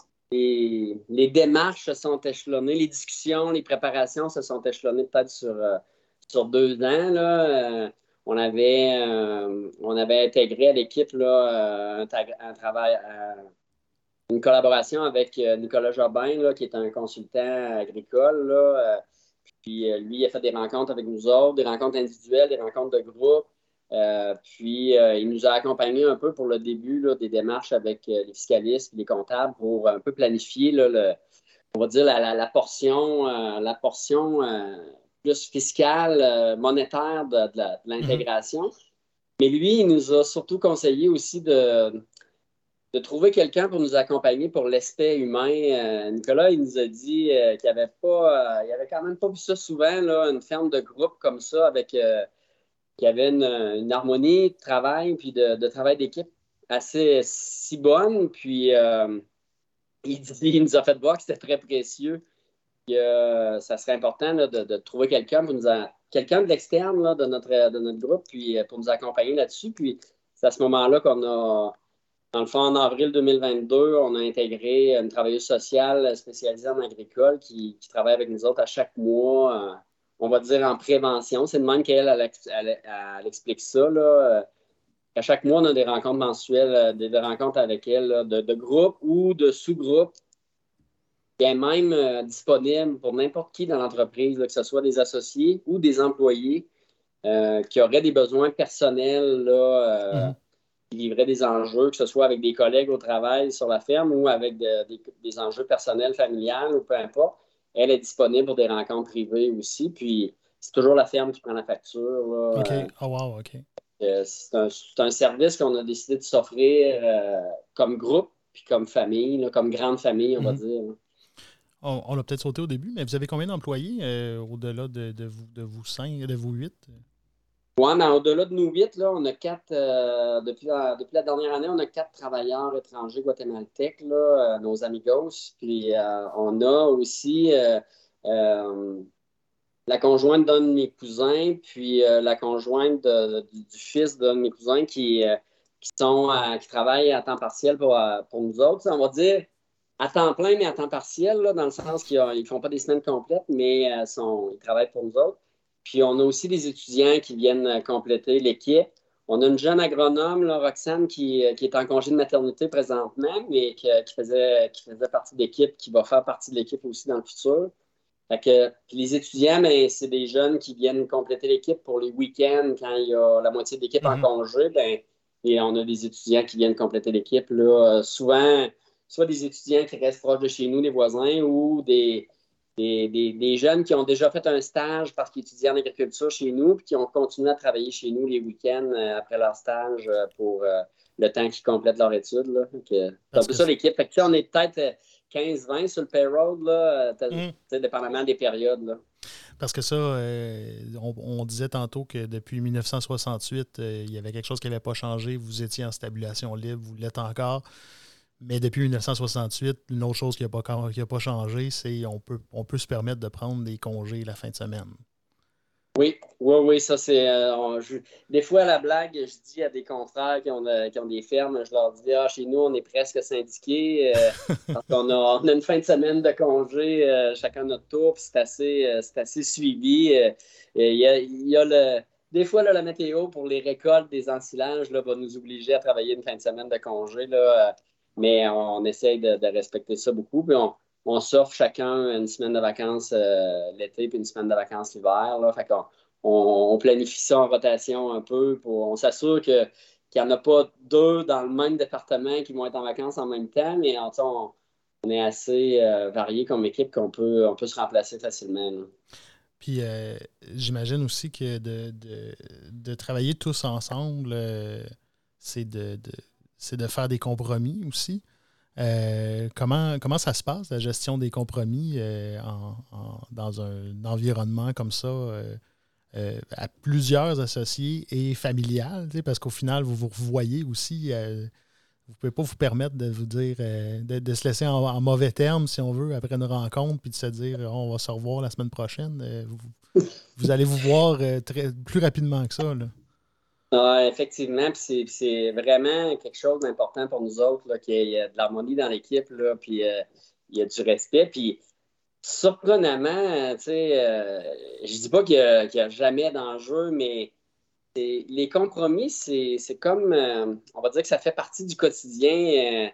les, les démarches se sont échelonnées, les discussions, les préparations se sont échelonnées peut-être sur, euh, sur deux ans. Là. Euh, on avait, euh, on avait intégré à l'équipe là, euh, un, ta- un travail, euh, une collaboration avec euh, Nicolas Jobin, là, qui est un consultant agricole. Là, euh, puis euh, lui, il a fait des rencontres avec nous autres, des rencontres individuelles, des rencontres de groupe. Euh, puis euh, il nous a accompagnés un peu pour le début là, des démarches avec euh, les fiscalistes et les comptables pour un peu planifier là, le, on va dire la, la, la portion, euh, la portion euh, plus fiscale, euh, monétaire de, de la- de Mhm. l'intégration. Mais lui, il nous a surtout conseillé aussi de, de trouver quelqu'un pour nous accompagner pour l'aspect humain. Euh, Nicolas, il nous a dit euh, qu'il avait pas, euh, il avait quand même pas vu ça souvent, là, une ferme de groupe comme ça, avec euh, qui avait une, une harmonie de travail puis de, de travail d'équipe assez si bonne. Puis euh, il, dit- il nous a fait voir que c'était très précieux, que euh, ça serait important là, de, de trouver quelqu'un pour nous a- quelqu'un de l'externe là, de notre, de notre groupe, puis euh, pour nous accompagner là-dessus. Puis c'est à ce moment-là qu'on a, dans le fond, en avril deux mille vingt-deux, on a intégré une travailleuse sociale spécialisée en agricole qui, qui travaille avec nous autres à chaque mois, euh, on va dire en prévention. C'est de même qu'elle, elle, elle, elle, elle explique ça, là. À chaque mois, on a des rencontres mensuelles, des, des rencontres avec elle, là, de, de groupes ou de sous-groupes, qui est même euh, disponible pour n'importe qui dans l'entreprise, là, que ce soit des associés ou des employés euh, qui auraient des besoins personnels, là, euh, Mhm. qui vivraient des enjeux, que ce soit avec des collègues au travail sur la ferme ou avec de, des, des enjeux personnels, familiales ou peu importe. Elle est disponible pour des rencontres privées aussi. Puis, c'est toujours la ferme qui prend la facture, OK. là. Oh, wow, OK. Euh, c'est un, c'est un service qu'on a décidé de s'offrir euh, comme groupe puis comme famille, là, comme grande famille, on va Mhm. dire. On, on l'a peut-être sauté au début, mais vous avez combien d'employés euh, au-delà de, de vous, de vous cinq, de vous huit? Ouais, mais au-delà de nous huit, là, on a quatre, euh, depuis, la, depuis la dernière année, on a quatre travailleurs étrangers guatémaltèques, là, euh, nos amigos. Puis euh, on a aussi euh, euh, la conjointe d'un de mes cousins, puis euh, la conjointe de- du, du fils d'un de mes cousins qui, euh, qui, sont, à- qui travaillent à temps partiel pour, euh, pour nous autres. On va dire à temps plein, mais à temps partiel, là, dans le sens qu'ils ne font pas des semaines complètes, mais euh, sont, ils travaillent pour nous autres. Puis on a aussi des étudiants qui viennent euh, compléter l'équipe. On a une jeune agronome, là, Roxane, qui, euh, qui est en congé de maternité présentement, mais qui, qui faisait, qui faisait partie de l'équipe, qui va faire partie de l'équipe aussi dans le futur. Fait que, puis les étudiants, ben, c'est des jeunes qui viennent compléter l'équipe pour les week-ends quand il y a la moitié de l'équipe en Mhm. congé. Ben, et on a des étudiants qui viennent compléter l'équipe. Là, euh, souvent, soit des étudiants qui restent proches de chez nous, des voisins, ou des, des, des, des jeunes qui ont déjà fait un stage parce qu'ils étudient en agriculture chez nous, puis qui ont continué à travailler chez nous les week-ends euh, après leur stage euh, pour euh, le temps qu'ils complètent leur étude. Là. Donc, euh, c'est un Parce peu que. ça l'équipe. Fait que, tu sais, on est peut-être euh, quinze vingt sur le payroll, là, Mhm. euh, dépendamment des périodes. Là. Parce que ça, euh, on, on disait tantôt que depuis mille neuf cent soixante-huit, euh, il y avait quelque chose qui n'avait pas changé. Vous étiez en stabulation libre, vous l'êtes encore. Mais depuis mille neuf cent soixante-huit, une autre chose qui n'a pas, qui a pas changé, c'est qu'on peut, on peut se permettre de prendre des congés la fin de semaine. Oui, oui, oui, ça c'est. Euh, on- je- des fois, à la blague, je dis à des confrères qui ont, euh, qui ont des fermes, je leur dis ah, chez nous, on est presque syndiqués euh, parce qu'on a, on a une fin de semaine de congé, euh, chacun notre tour, puis c'est assez, euh, c'est assez suivi. euh, et Il y a, il y a le. Des fois, là, la météo pour les récoltes des ensilages là, va nous obliger à travailler une fin de semaine de congé, là, euh, mais on essaye de, de respecter ça beaucoup. Puis on, on s'offre chacun une semaine de vacances euh, l'été puis une semaine de vacances l'hiver. Là. Fait qu'on on, on planifie ça en rotation un peu. Pour, on s'assure que, qu'il n'y en a pas deux dans le même département qui vont être en vacances en même temps, mais en, on, on est assez euh, varié comme équipe qu'on peut, on peut se remplacer facilement. Là. Puis euh, j'imagine aussi que de, de, de travailler tous ensemble, euh, c'est de, de, c'est de faire des compromis aussi. Euh, comment, comment ça se passe, la gestion des compromis euh, en, en- dans un environnement comme ça, euh, euh, à plusieurs associés et familial, tu sais, parce qu'au final, vous vous revoyez aussi. Euh, vous ne pouvez pas vous permettre de vous dire, euh, de, de se laisser en, en mauvais termes, si on veut, après une rencontre, puis de se dire, oh, on va se revoir la semaine prochaine. Euh, vous, vous allez vous voir euh, très, plus rapidement que ça. Là. Ah, effectivement, puis c'est, puis c'est vraiment quelque chose d'important pour nous autres, là, qu'il y ait de l'harmonie dans l'équipe, là, puis euh, il y a du respect. Puis surprenamment, euh, tu sais, euh, je dis pas qu'il y a, qu'il y a jamais d'enjeu, mais c'est- les compromis, c'est, c'est comme, euh, on va dire que ça fait partie du quotidien. euh,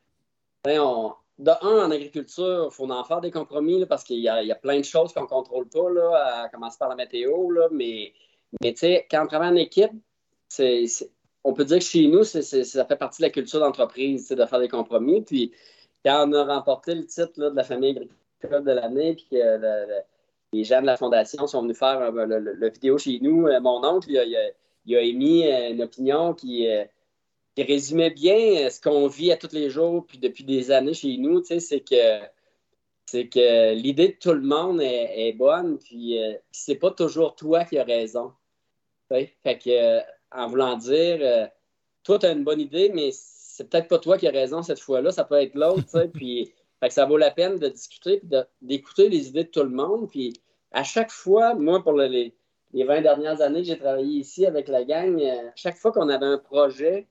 tu sais, on- de un, en agriculture, il faut en faire des compromis là, parce qu'il y a, il y a plein de choses qu'on ne contrôle pas, là, à commencer par la météo, là, mais, mais tu sais, quand on travaille en équipe, c'est, c'est- on peut dire que chez nous, c'est, c'est- ça fait partie de la culture d'entreprise, tu sais, de faire des compromis. Puis quand on a remporté le titre là, de la famille agricole de l'année, puis que le- le- les gens de la fondation sont venus faire euh, le, le- le vidéo chez nous, euh, mon oncle, il a, il a- il a émis euh, une opinion qui, euh, qui résumait bien euh, ce qu'on vit à tous les jours, puis depuis des années chez nous, tu sais, c'est que c'est que l'idée de tout le monde est, est bonne, puis euh, c'est pas toujours toi qui as raison. Tu sais. Fait que, euh, en voulant dire, euh, toi, tu as une bonne idée, mais c'est peut-être pas toi qui as raison cette fois-là, ça peut être l'autre, tu sais, puis fait que ça vaut la peine de discuter, puis de- d'écouter les idées de tout le monde, puis à chaque fois, moi, pour le- les, les vingt dernières années que j'ai travaillé ici avec la gang, euh, chaque fois qu'on avait un projet,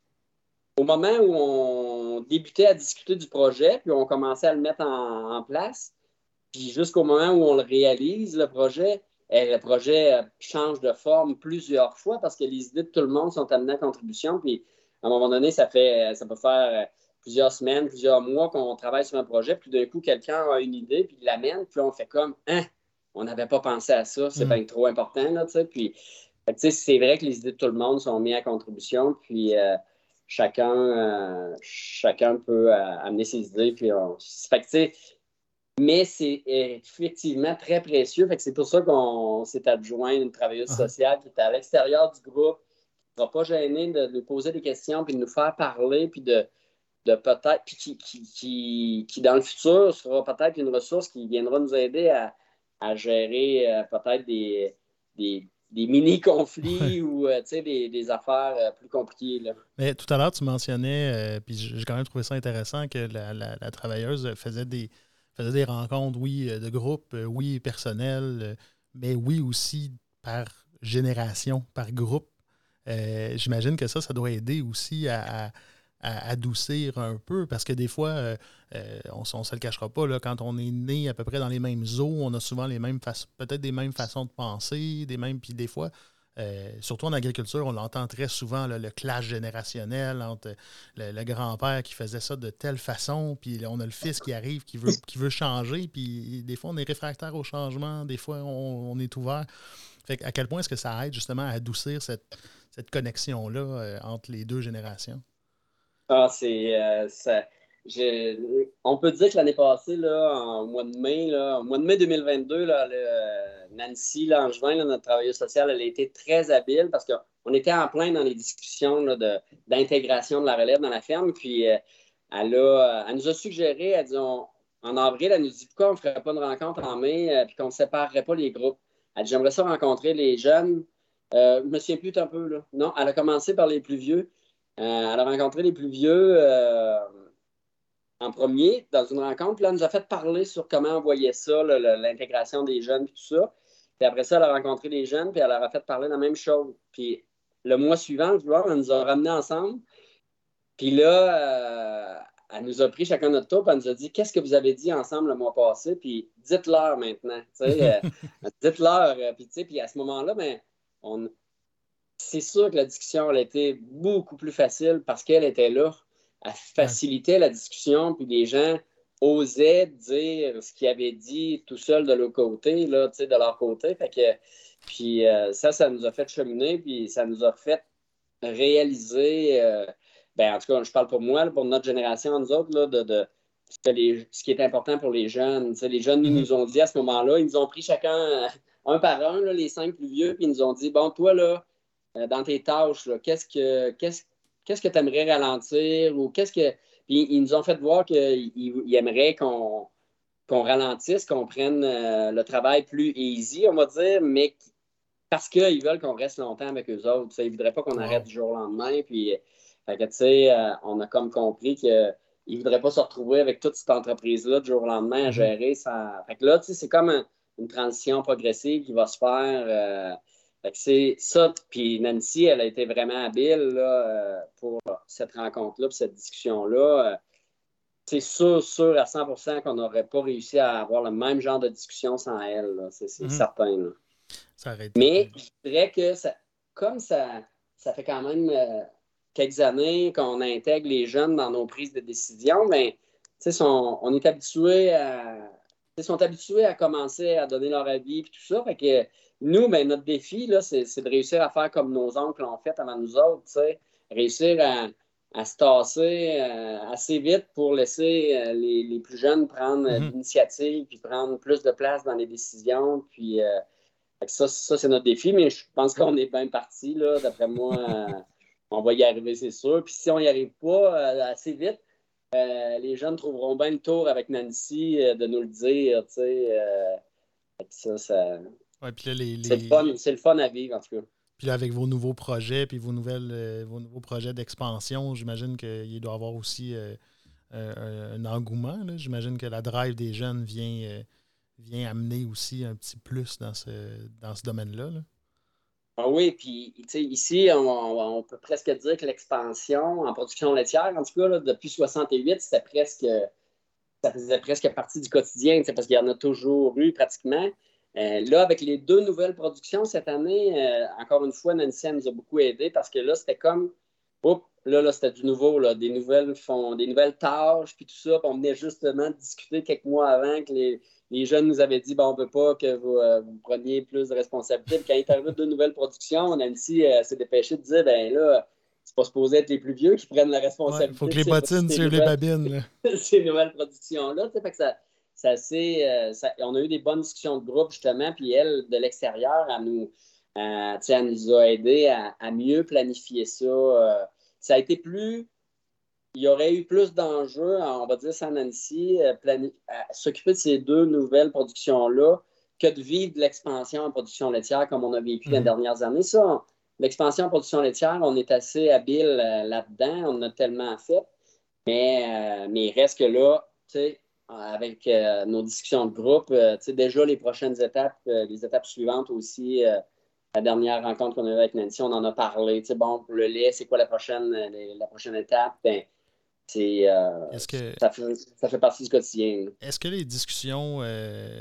au moment où on débutait à discuter du projet, puis on commençait à le mettre en, en place, puis jusqu'au moment où on le réalise, le projet, eh, le projet euh, change de forme plusieurs fois parce que les idées de tout le monde sont amenées à contribution. Puis à un moment donné, ça fait, ça peut faire euh, plusieurs semaines, plusieurs mois qu'on travaille sur un projet, puis d'un coup, quelqu'un a une idée, puis il l'amène, puis on fait comme, hein, on n'avait pas pensé à ça, c'est Mm. bien trop important, là, tu sais. Puis, fait que, tu sais, c'est vrai que les idées de tout le monde sont mises à contribution, puis euh, chacun, euh, chacun peut euh, amener ses idées, puis on... Fait que, tu sais, mais c'est effectivement très précieux. Fait que c'est pour ça qu'on s'est adjoint une travailleuse Ah, sociale qui était à l'extérieur du groupe, qui ne sera pas gênée de nous poser des questions, puis de nous faire parler, puis de, de peut-être, puis qui, qui, qui, qui, dans le futur, sera peut-être une ressource qui viendra nous aider à, à gérer euh, peut-être des, des, des ouais. mini-conflits ou euh, des, des affaires euh, plus compliquées, là. Mais tout à l'heure, tu mentionnais, euh, puis j'ai j'ai quand même trouvé ça intéressant, que la, la, la travailleuse faisait des, faisait des rencontres, oui, euh, de groupe, euh, oui, personnelles, euh, mais oui aussi par génération, par groupe. Euh, j'imagine que ça, ça doit aider aussi à, à- à adoucir un peu, parce que des fois, euh, euh, on ne se le cachera pas, là, quand on est né à peu près dans les mêmes eaux, on a souvent les mêmes façons, peut-être des mêmes façons de penser, des mêmes, puis des fois, euh, surtout en agriculture, on l'entend très souvent, là, le clash générationnel entre le, le grand-père qui faisait ça de telle façon, puis on a le fils qui arrive, qui veut, qui veut changer, puis des fois, on est réfractaire au changement, des fois, on, on est ouvert. Fait à quel point est-ce que ça aide justement à adoucir cette, cette connexion-là euh, entre les deux générations? Ah, c'est. Euh, ça, je- on peut dire que l'année passée, là, en mois de mai, là, en mois de mai deux mille vingt-deux, là, le- euh, Nancy Langevin, là, notre travailleuse sociale, elle a été très habile parce qu'on était en plein dans les discussions là, de, d'intégration de la relève dans la ferme. Puis euh, elle, a, elle nous a suggéré, elle dit, on- en avril, elle nous dit pourquoi on ne ferait pas une rencontre en mai euh, puis qu'on ne séparerait pas les groupes. Elle dit, j'aimerais ça rencontrer les jeunes. Euh, je me souviens plus un peu, là. Non, elle a commencé par les plus vieux. Euh, elle a rencontré les plus vieux euh, en premier dans une rencontre. Puis là, elle nous a fait parler sur comment on voyait ça, là, l'intégration des jeunes, puis tout ça. Puis après ça, elle a rencontré les jeunes, puis elle leur a fait parler la même chose. Puis le mois suivant, le joueur, elle nous a ramenés ensemble. Puis là, euh, elle nous a pris chacun notre tour, puis elle nous a dit qu'est-ce que vous avez dit ensemble le mois passé, puis dites-leur maintenant. Tu sais, euh, dites-leur. euh, Puis, tu sais, puis à ce moment-là, ben, on, c'est sûr que la discussion elle a été beaucoup plus facile parce qu'elle était là. Elle Ouais. facilitait la discussion, puis les gens osaient dire ce qu'ils avaient dit tout seul de leur côté, là, de leur côté. Fait que, puis euh, ça, ça nous a fait cheminer, puis ça nous a fait réaliser, euh, ben, en tout cas, je parle pour moi, là, pour notre génération, nous autres, là, de, de ce, que les, ce qui est important pour les jeunes. T'sais, les jeunes, ils Mhm. nous ont dit à ce moment-là, ils nous ont pris chacun euh, un par un, là, les cinq plus vieux, puis ils nous ont dit, bon, toi, là, euh, dans tes tâches, là, qu'est-ce que qu'est-ce, qu'est-ce que tu aimerais ralentir ou qu'est-ce que. Puis ils nous ont fait voir qu'ils ils aimeraient qu'on, qu'on ralentisse, qu'on prenne euh, le travail plus easy, on va dire, mais parce qu'ils veulent qu'on reste longtemps avec eux autres. Ils ne voudraient pas qu'on arrête Wow. du jour au lendemain. Puis, fait que, tu sais, euh, on a comme compris qu'ils ne voudraient pas se retrouver avec toute cette entreprise-là du jour au lendemain à Mhm. gérer. Ça... Fait que là, tu sais, c'est comme un- une transition progressive qui va se faire. Euh, fait que c'est ça. Puis Nancy, elle a été vraiment habile là, euh, pour cette rencontre-là, pour cette discussion-là. Euh, c'est sûr, sûr à cent pour cent qu'on n'aurait pas réussi à avoir le même genre de discussion sans elle. Là. C'est, c'est Mhm. certain. Là. Ça aurait été Mais plus. je dirais que ça, comme ça, ça fait quand même euh, quelques années qu'on intègre les jeunes dans nos prises de décision, ben, sont, on est habitué à. Ils sont habitués à commencer à donner leur avis et tout ça. Fait que nous, ben, notre défi, là, c'est, c'est de réussir à faire comme nos oncles l'ont fait avant nous autres. T'sais. Réussir à, à se tasser euh, assez vite pour laisser euh, les, les, plus jeunes prendre euh, Mhm. l'initiative puis prendre plus de place dans les décisions. Puis euh, ça, ça c'est notre défi, mais je pense qu'on est bien parti. Là. D'après moi, euh, on va y arriver, c'est sûr. Puis si on n'y arrive pas euh, assez vite, euh, les jeunes trouveront bien le tour avec Nancy euh, de nous le dire. Euh, ça, ça, Ouais, puis là, les, c'est, le les... fun, c'est le fun à vivre, en tout cas. Puis là, avec vos nouveaux projets, puis vos nouvelles, euh, vos nouveaux projets d'expansion, j'imagine qu'il doit y avoir aussi euh, un, un engouement. Là. J'imagine que la drive des jeunes vient, euh, vient amener aussi un petit plus dans ce, dans ce domaine-là. Là. Ah oui, puis ici, on, on peut presque dire que l'expansion en production laitière, en tout cas, là, depuis soixante-huit, c'était presque, ça faisait presque partie du quotidien, parce qu'il y en a toujours eu pratiquement. Euh, là, avec les deux nouvelles productions cette année, euh, encore une fois, Nancy nous a beaucoup aidé parce que là, c'était comme, oups, là, là c'était du nouveau, là, des nouvelles font, des nouvelles tâches, puis tout ça. Puis on venait justement de discuter quelques mois avant que les, les jeunes nous avaient dit, bon, on ne veut pas que vous, euh, vous preniez plus de responsabilités. Puis quand il est arrivé deux nouvelles productions, Nancy euh, s'est dépêchée de dire, ben là, c'est pas supposé être les plus vieux qui prennent la Ouais, il faut responsabilité que de les ces, bottines ces suivent les nouvelles, babines. Là. ces nouvelles productions-là. Fait que ça, ça, euh, ça, on a eu des bonnes discussions de groupe, justement, puis elle, de l'extérieur, elle nous, euh, elle nous a aidé à, à mieux planifier ça. Euh, ça a été plus... Il y aurait eu plus d'enjeux, on va dire, sans Nancy, euh, plani- à s'occuper de ces deux nouvelles productions-là que de vivre de l'expansion en production laitière comme on a vécu mm-hmm. les dernières années. Ça, on, l'expansion en production laitière, on est assez habile euh, là-dedans, on en a tellement fait. Mais, euh, mais il reste que là, tu sais, avec euh, nos discussions de groupe, euh, tu sais, déjà les prochaines étapes, euh, les étapes suivantes aussi, euh, la dernière rencontre qu'on a eue avec Nancy, on en a parlé. Tu sais, bon, pour le lait, c'est quoi la prochaine, la prochaine étape? Ben, c'est, euh, est-ce que, ça, fait, ça fait partie du quotidien. Là. Est-ce que les discussions, euh,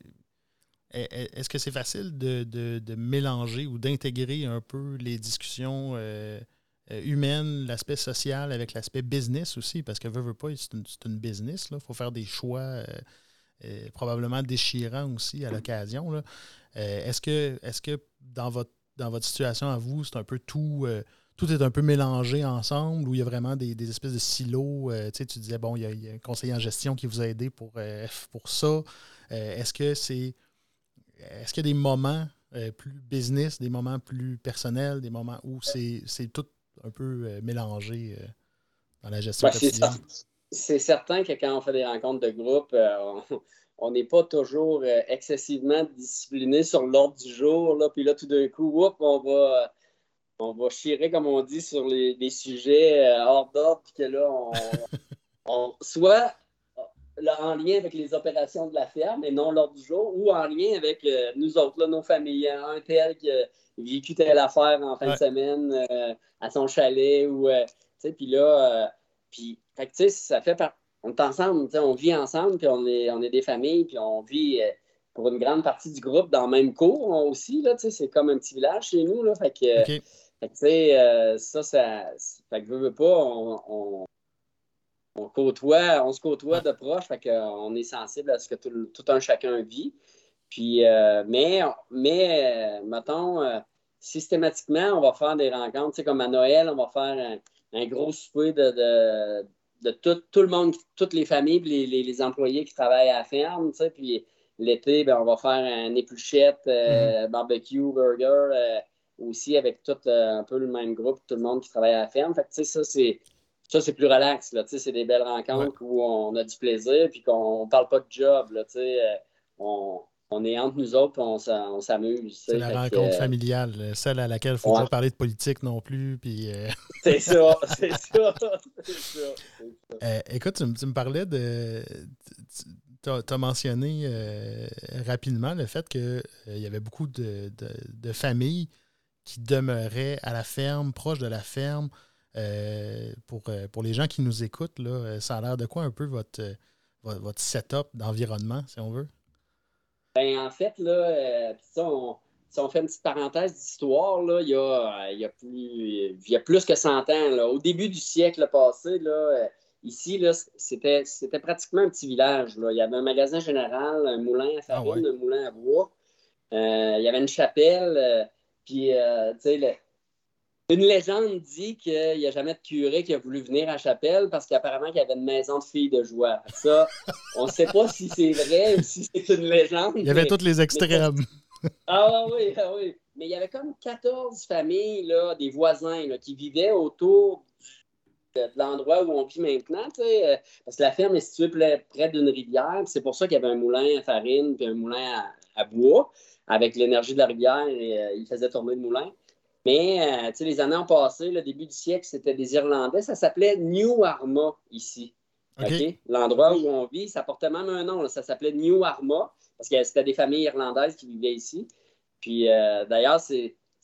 est-ce que c'est facile de, de, de mélanger ou d'intégrer un peu les discussions euh, humaines, l'aspect social avec l'aspect business aussi? Parce que veut, veut pas, c'est une, c'est une business. Il faut faire des choix euh, euh, probablement déchirants aussi à l'occasion. Là. Euh, est-ce que, est-ce que dans votre, dans votre situation à vous, c'est un peu tout... Euh, tout est un peu mélangé ensemble, où il y a vraiment des, des espèces de silos. Euh, tu sais, tu disais, bon, il y, a, il y a un conseiller en gestion qui vous a aidé pour, euh, pour ça. Euh, est-ce que c'est... Est-ce qu'il y a des moments euh, plus business, des moments plus personnels, des moments où c'est, c'est tout un peu euh, mélangé euh, dans la gestion ben, quotidienne? C'est, c'est certain que quand on fait des rencontres de groupe, euh, on n'est pas toujours euh, excessivement discipliné sur l'ordre du jour. Là, puis là, tout d'un coup, whoop, on va... on va chirer, comme on dit, sur les, les sujets euh, hors d'ordre, puis que là, on, on soit là, en lien avec les opérations de la ferme et non l'ordre du jour, ou en lien avec euh, nous autres, là, nos familles. Un tel qui a vécu telle affaire en fin ouais. de semaine euh, à son chalet, ou, euh, tu sais, puis là, euh, puis, fait que, tu sais, ça fait par... On est ensemble, on vit ensemble, puis on est, on est des familles, puis on vit... Euh, pour une grande partie du groupe dans le même cours aussi, là, c'est comme un petit village chez nous. Là, fait que, okay. Fait que, tu sais, euh, ça, ça. Fait que, veux, veux pas, on, on, on côtoie, on se côtoie de proche, fait qu'on est sensible à ce que tout, tout un chacun vit. Puis, euh, mais, mais, euh, mettons, euh, systématiquement, on va faire des rencontres. Tu sais, comme à Noël, on va faire un, un gros souper de, de, de tout, tout le monde, toutes les familles, puis les, les, les employés qui travaillent à la ferme, tu sais, puis l'été, ben, on va faire un épluchette, euh, mm-hmm. barbecue, burger, euh, aussi avec tout euh, un peu le même groupe, tout le monde qui travaille à la ferme. Fait que, tu sais, ça, c'est, ça, c'est plus relax, là. Tu sais, c'est des belles rencontres ouais. où on a du plaisir, puis qu'on ne parle pas de job, là, tu sais. Euh, on, on est entre nous autres, puis on, on s'amuse. C'est la rencontre que, euh, familiale, celle à laquelle il ne faut ouais. pas parler de politique non plus, puis... Euh... c'est ça, c'est ça, c'est ça. C'est ça. Euh, écoute, tu, tu me parlais de... Tu as mentionné euh, rapidement le fait qu'il euh, y avait beaucoup de, de, de familles qui demeuraient à la ferme, proches de la ferme. Euh, pour, pour les gens qui nous écoutent, là, ça a l'air de quoi un peu votre, votre, votre setup d'environnement, si on veut? Ben, en fait, là, euh, ça, on, si on fait une petite parenthèse d'histoire, là, il y a, il y a, plus, il y a plus que cent ans. Là. Au début du siècle passé, là, ici, là, c'était, c'était pratiquement un petit village. Là. Il y avait un magasin général, un moulin à farine, ah ouais. un moulin à bois. Euh, il y avait une chapelle. Euh, puis, euh, tu sais, le, une légende dit qu'il n'y a jamais de curé qui a voulu venir à la chapelle parce qu'apparemment il y avait une maison de filles de joie. Ça, on ne sait pas si c'est vrai ou si c'est une légende. Il y avait mais, tous les extrêmes. Mais... Ah oui, ah oui. Mais il y avait comme quatorze familles, là, des voisins là, qui vivaient autour du, de l'endroit où on vit maintenant. Euh, parce que la ferme est située près, près d'une rivière. C'est pour ça qu'il y avait un moulin à farine puis un moulin à, à bois. Avec l'énergie de la rivière, et, euh, il faisait tourner le moulin. Mais, euh, tu sais, les années ont passé, le début du siècle, c'était des Irlandais. Ça s'appelait New Armagh, ici. OK? okay? L'endroit où on vit, ça portait même un nom. Là. Ça s'appelait New Armagh, parce que c'était des familles irlandaises qui vivaient ici. Puis, euh, d'ailleurs, c'est,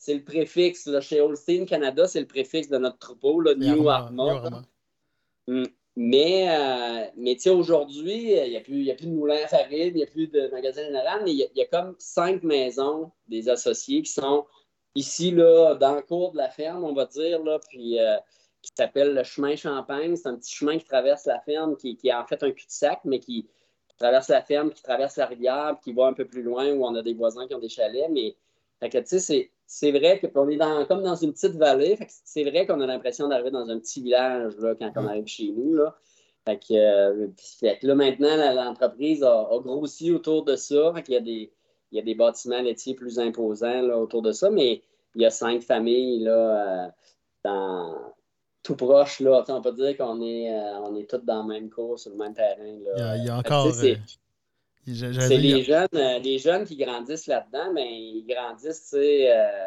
c'est le préfixe. Là, chez Holstein Canada, c'est le préfixe de notre troupeau, là, New Arma. Mm. Mais, euh, mais tu sais, aujourd'hui, il n'y a, a plus de moulin à farine, il n'y a plus de magasin général, mais il y, y a comme cinq maisons des associés qui sont ici, là, dans le cours de la ferme, on va dire, là, puis euh, qui s'appelle le chemin Champagne. C'est un petit chemin qui traverse la ferme, qui, qui est en fait un cul-de-sac, mais qui, qui traverse la ferme, qui traverse la rivière, puis qui va un peu plus loin où on a des voisins qui ont des chalets. Mais, fait que, tu sais, c'est, c'est vrai qu'on est dans, comme dans une petite vallée. Fait que c'est vrai qu'on a l'impression d'arriver dans un petit village là, quand on arrive chez nous, là. Fait que, euh, fait que là, maintenant, l'entreprise a, a grossi autour de ça. Fait qu'il y a des, il y a des bâtiments laitiers plus imposants là, autour de ça, mais il y a cinq familles là, euh, dans, tout proche. Là. On peut dire qu'on est, euh, on est tous dans le même cours, sur le même terrain. Là. Il y a, il y a Fait que, encore... c'est, euh, j'ai- c'est dit, les, jeunes, euh, les jeunes qui grandissent là-dedans, mais ils grandissent, tu sais... Euh,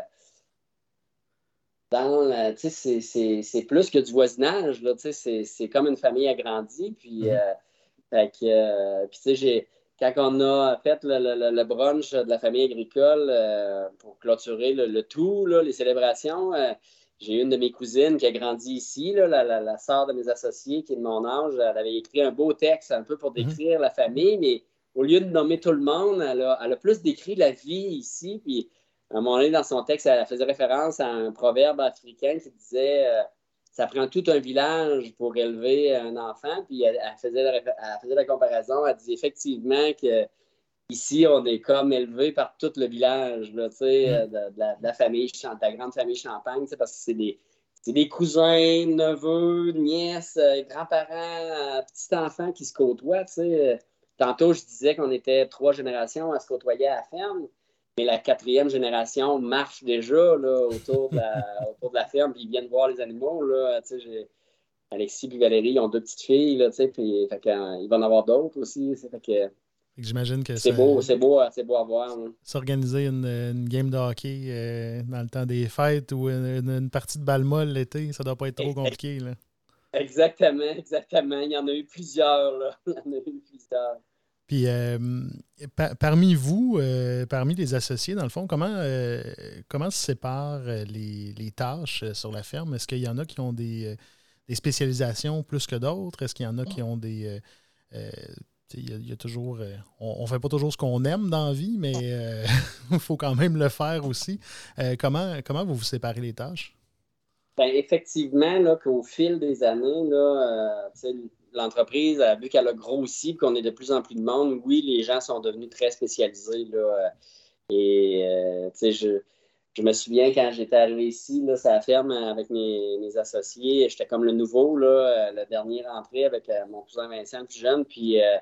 dans, euh, tu sais, c'est, c'est, c'est plus que du voisinage, là, tu sais, c'est, c'est comme une famille agrandie, puis, Mhm. euh, fait que, euh, puis tu sais, j'ai, quand on a fait le, le- le brunch de la famille agricole euh, pour clôturer le, le tout, là, les célébrations, euh, j'ai une de mes cousines qui a grandi ici, là, la, la, la sœur de mes associés qui est de mon âge, elle avait écrit un beau texte un peu pour Mhm. décrire la famille, mais au lieu de nommer tout le monde, elle a, elle a plus décrit la vie ici, puis à un moment donné, dans son texte, elle faisait référence à un proverbe africain qui disait euh, ça prend tout un village pour élever un enfant. Puis elle, elle faisait, la, elle faisait la comparaison. Elle dit effectivement que ici, on est comme élevé par tout le village, là, Mhm. de, de, la, de la famille, de la grande famille Champagne, parce que c'est des, c'est des cousins, neveux, nièces, euh, grands-parents, euh, petits-enfants qui se côtoient. T'sais. Tantôt, je disais qu'on était trois générations à se côtoyer à la ferme, mais la quatrième génération marche déjà là, autour, de la, autour de la ferme, puis ils viennent voir les animaux. Là, j'ai, Alexis et Valérie, ils ont deux petites filles, là, puis fait que, euh, il va en avoir d'autres aussi. Fait que, J'imagine que c'est ça, beau, c'est beau, c'est beau à voir. Hein. s'organiser une, une game de hockey euh, dans le temps des fêtes ou une, une partie de balle molle l'été, ça doit pas être trop compliqué. Là. Exactement, exactement. Il y en a eu plusieurs, là. Il y en a eu plusieurs. Puis, euh, pa- parmi vous, euh, parmi les associés, dans le fond, comment, euh, comment se séparent euh, les, les tâches euh, sur la ferme? Est-ce qu'il y en a qui ont des, euh, des spécialisations plus que d'autres? Est-ce qu'il y en a qui ont des... euh, euh, tu sais, il y, a, il y a toujours... euh, on ne fait pas toujours ce qu'on aime dans la vie, mais il faut quand même le faire aussi. Euh, comment, comment vous vous séparez les tâches? Ben, effectivement, là, qu'au fil des années, là, euh, tu sais, l'entreprise, a vu qu'elle a grossi, qu'on est de plus en plus de monde, oui, les gens sont devenus très spécialisés. Là, euh, et euh, tu sais, je, je me souviens quand j'étais arrivé ici, là, ça ferme avec mes, mes associés, j'étais comme le nouveau, là, euh, le dernier rentré avec euh, mon cousin Vincent, le plus jeune, puis euh,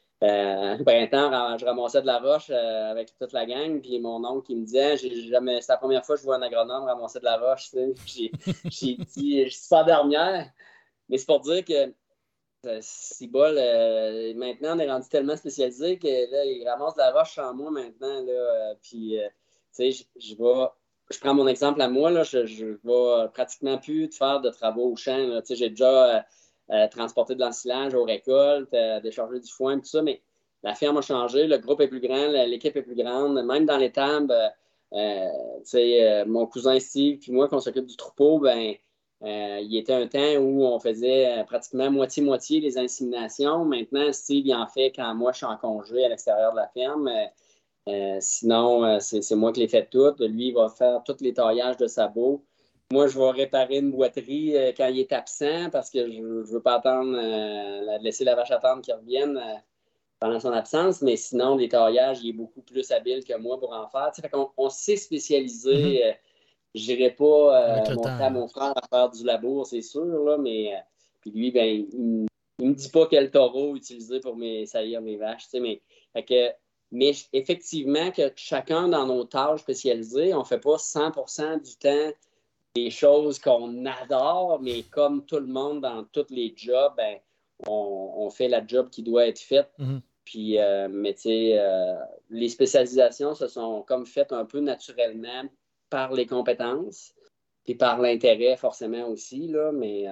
Euh, printemps, je ramassais de la roche euh, avec toute la gang, puis mon oncle qui me disait, j'ai jamais, c'est la première fois que je vois un agronome ramasser de la roche, tu sais. J'ai, j'ai dit, je suis pas dernière, mais c'est pour dire que euh, si bol, euh, maintenant on est rendu tellement spécialisé que là, il ramasse de la roche sans moi maintenant, là, euh, puis euh, tu sais, je, je vais, je prends mon exemple à moi, là, je, je vais pratiquement plus faire de travaux au champ, là. Tu sais, j'ai déjà euh, euh, transporté de l'ensilage aux récoltes, euh, déchargé du foin, tout ça, mais la ferme a changé, le groupe est plus grand, l'équipe est plus grande, même dans l'étable, euh, euh, tu sais, euh, mon cousin Steve puis moi, qu'on s'occupe du troupeau, ben euh, il y était un temps où on faisait euh, pratiquement moitié-moitié les inséminations. Maintenant, Steve, il en fait quand moi, je suis en congé à l'extérieur de la ferme. Euh, euh, sinon, euh, c'est, c'est moi qui les fais toutes. Lui, il va faire tous les taillages de sabots. Moi, je vais réparer une boîterie euh, quand il est absent parce que je ne veux pas attendre, euh, laisser la vache attendre qu'il revienne euh, pendant son absence. Mais sinon, les taillages, il est beaucoup plus habile que moi pour en faire. Tu sais, fait qu'on, on s'est Mhm. spécialisé. Euh, je n'irai pas Avec euh, le montrer temps. à Là. mon frère à faire du labour, c'est sûr, là, mais euh, puis lui, ben, il ne me dit pas quel taureau utiliser pour mes, saillir mes vaches, tu sais, mais, fait que, mais effectivement, que chacun dans nos tâches spécialisées, on ne fait pas cent pour cent du temps des choses qu'on adore, mais comme tout le monde dans tous les jobs, ben, on, on fait la job qui doit être faite. Mhm. Puis, euh, mais tu sais, euh, les spécialisations se sont comme faites un peu naturellement par les compétences, puis par l'intérêt forcément aussi, là, mais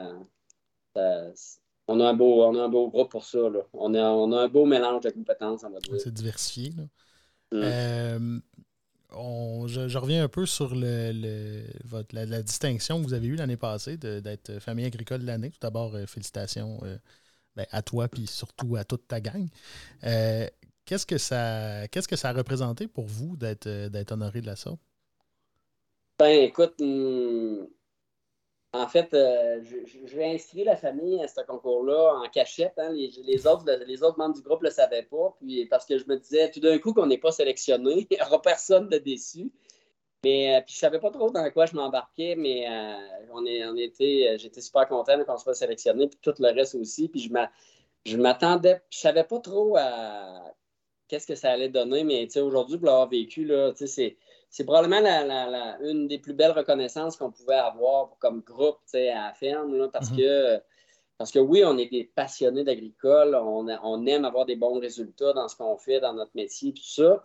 euh, ça- on a un beau, on a un beau groupe pour ça, là. On a, on a un beau mélange de compétences, on va dire. C'est diversifié. Là. Mm. Euh, on, je, je reviens un peu sur le, le, votre, la, la distinction que vous avez eue l'année passée de, d'être famille agricole de l'année. Tout d'abord, euh, félicitations euh, ben, à toi puis surtout à toute ta gang. Euh, qu'est-ce que ça qu'est-ce que ça a représenté pour vous d'être, d'être honoré de la sorte? Ben, écoute, hum, en fait, euh, j'ai inscrit la famille à ce concours-là en cachette. Hein. Les, les, autres, les autres membres du groupe ne le savaient pas. Puis, parce que je me disais, tout d'un coup, qu'on n'est pas sélectionné, il n'y aura personne de déçu. Mais euh, puis je savais pas trop dans quoi je m'embarquais, mais euh, on, est, on était, j'étais super content qu'on soit sélectionné, puis tout le reste aussi. Puis je m'attendais, je savais pas trop à qu'est-ce que ça allait donner, mais aujourd'hui, pour l'avoir vécu, là, c'est. C'est probablement la, la, la, une des plus belles reconnaissances qu'on pouvait avoir comme groupe à la ferme, là, parce, mm-hmm. que, parce que oui, on est des passionnés d'agricole, on, on aime avoir des bons résultats dans ce qu'on fait, dans notre métier, tout ça.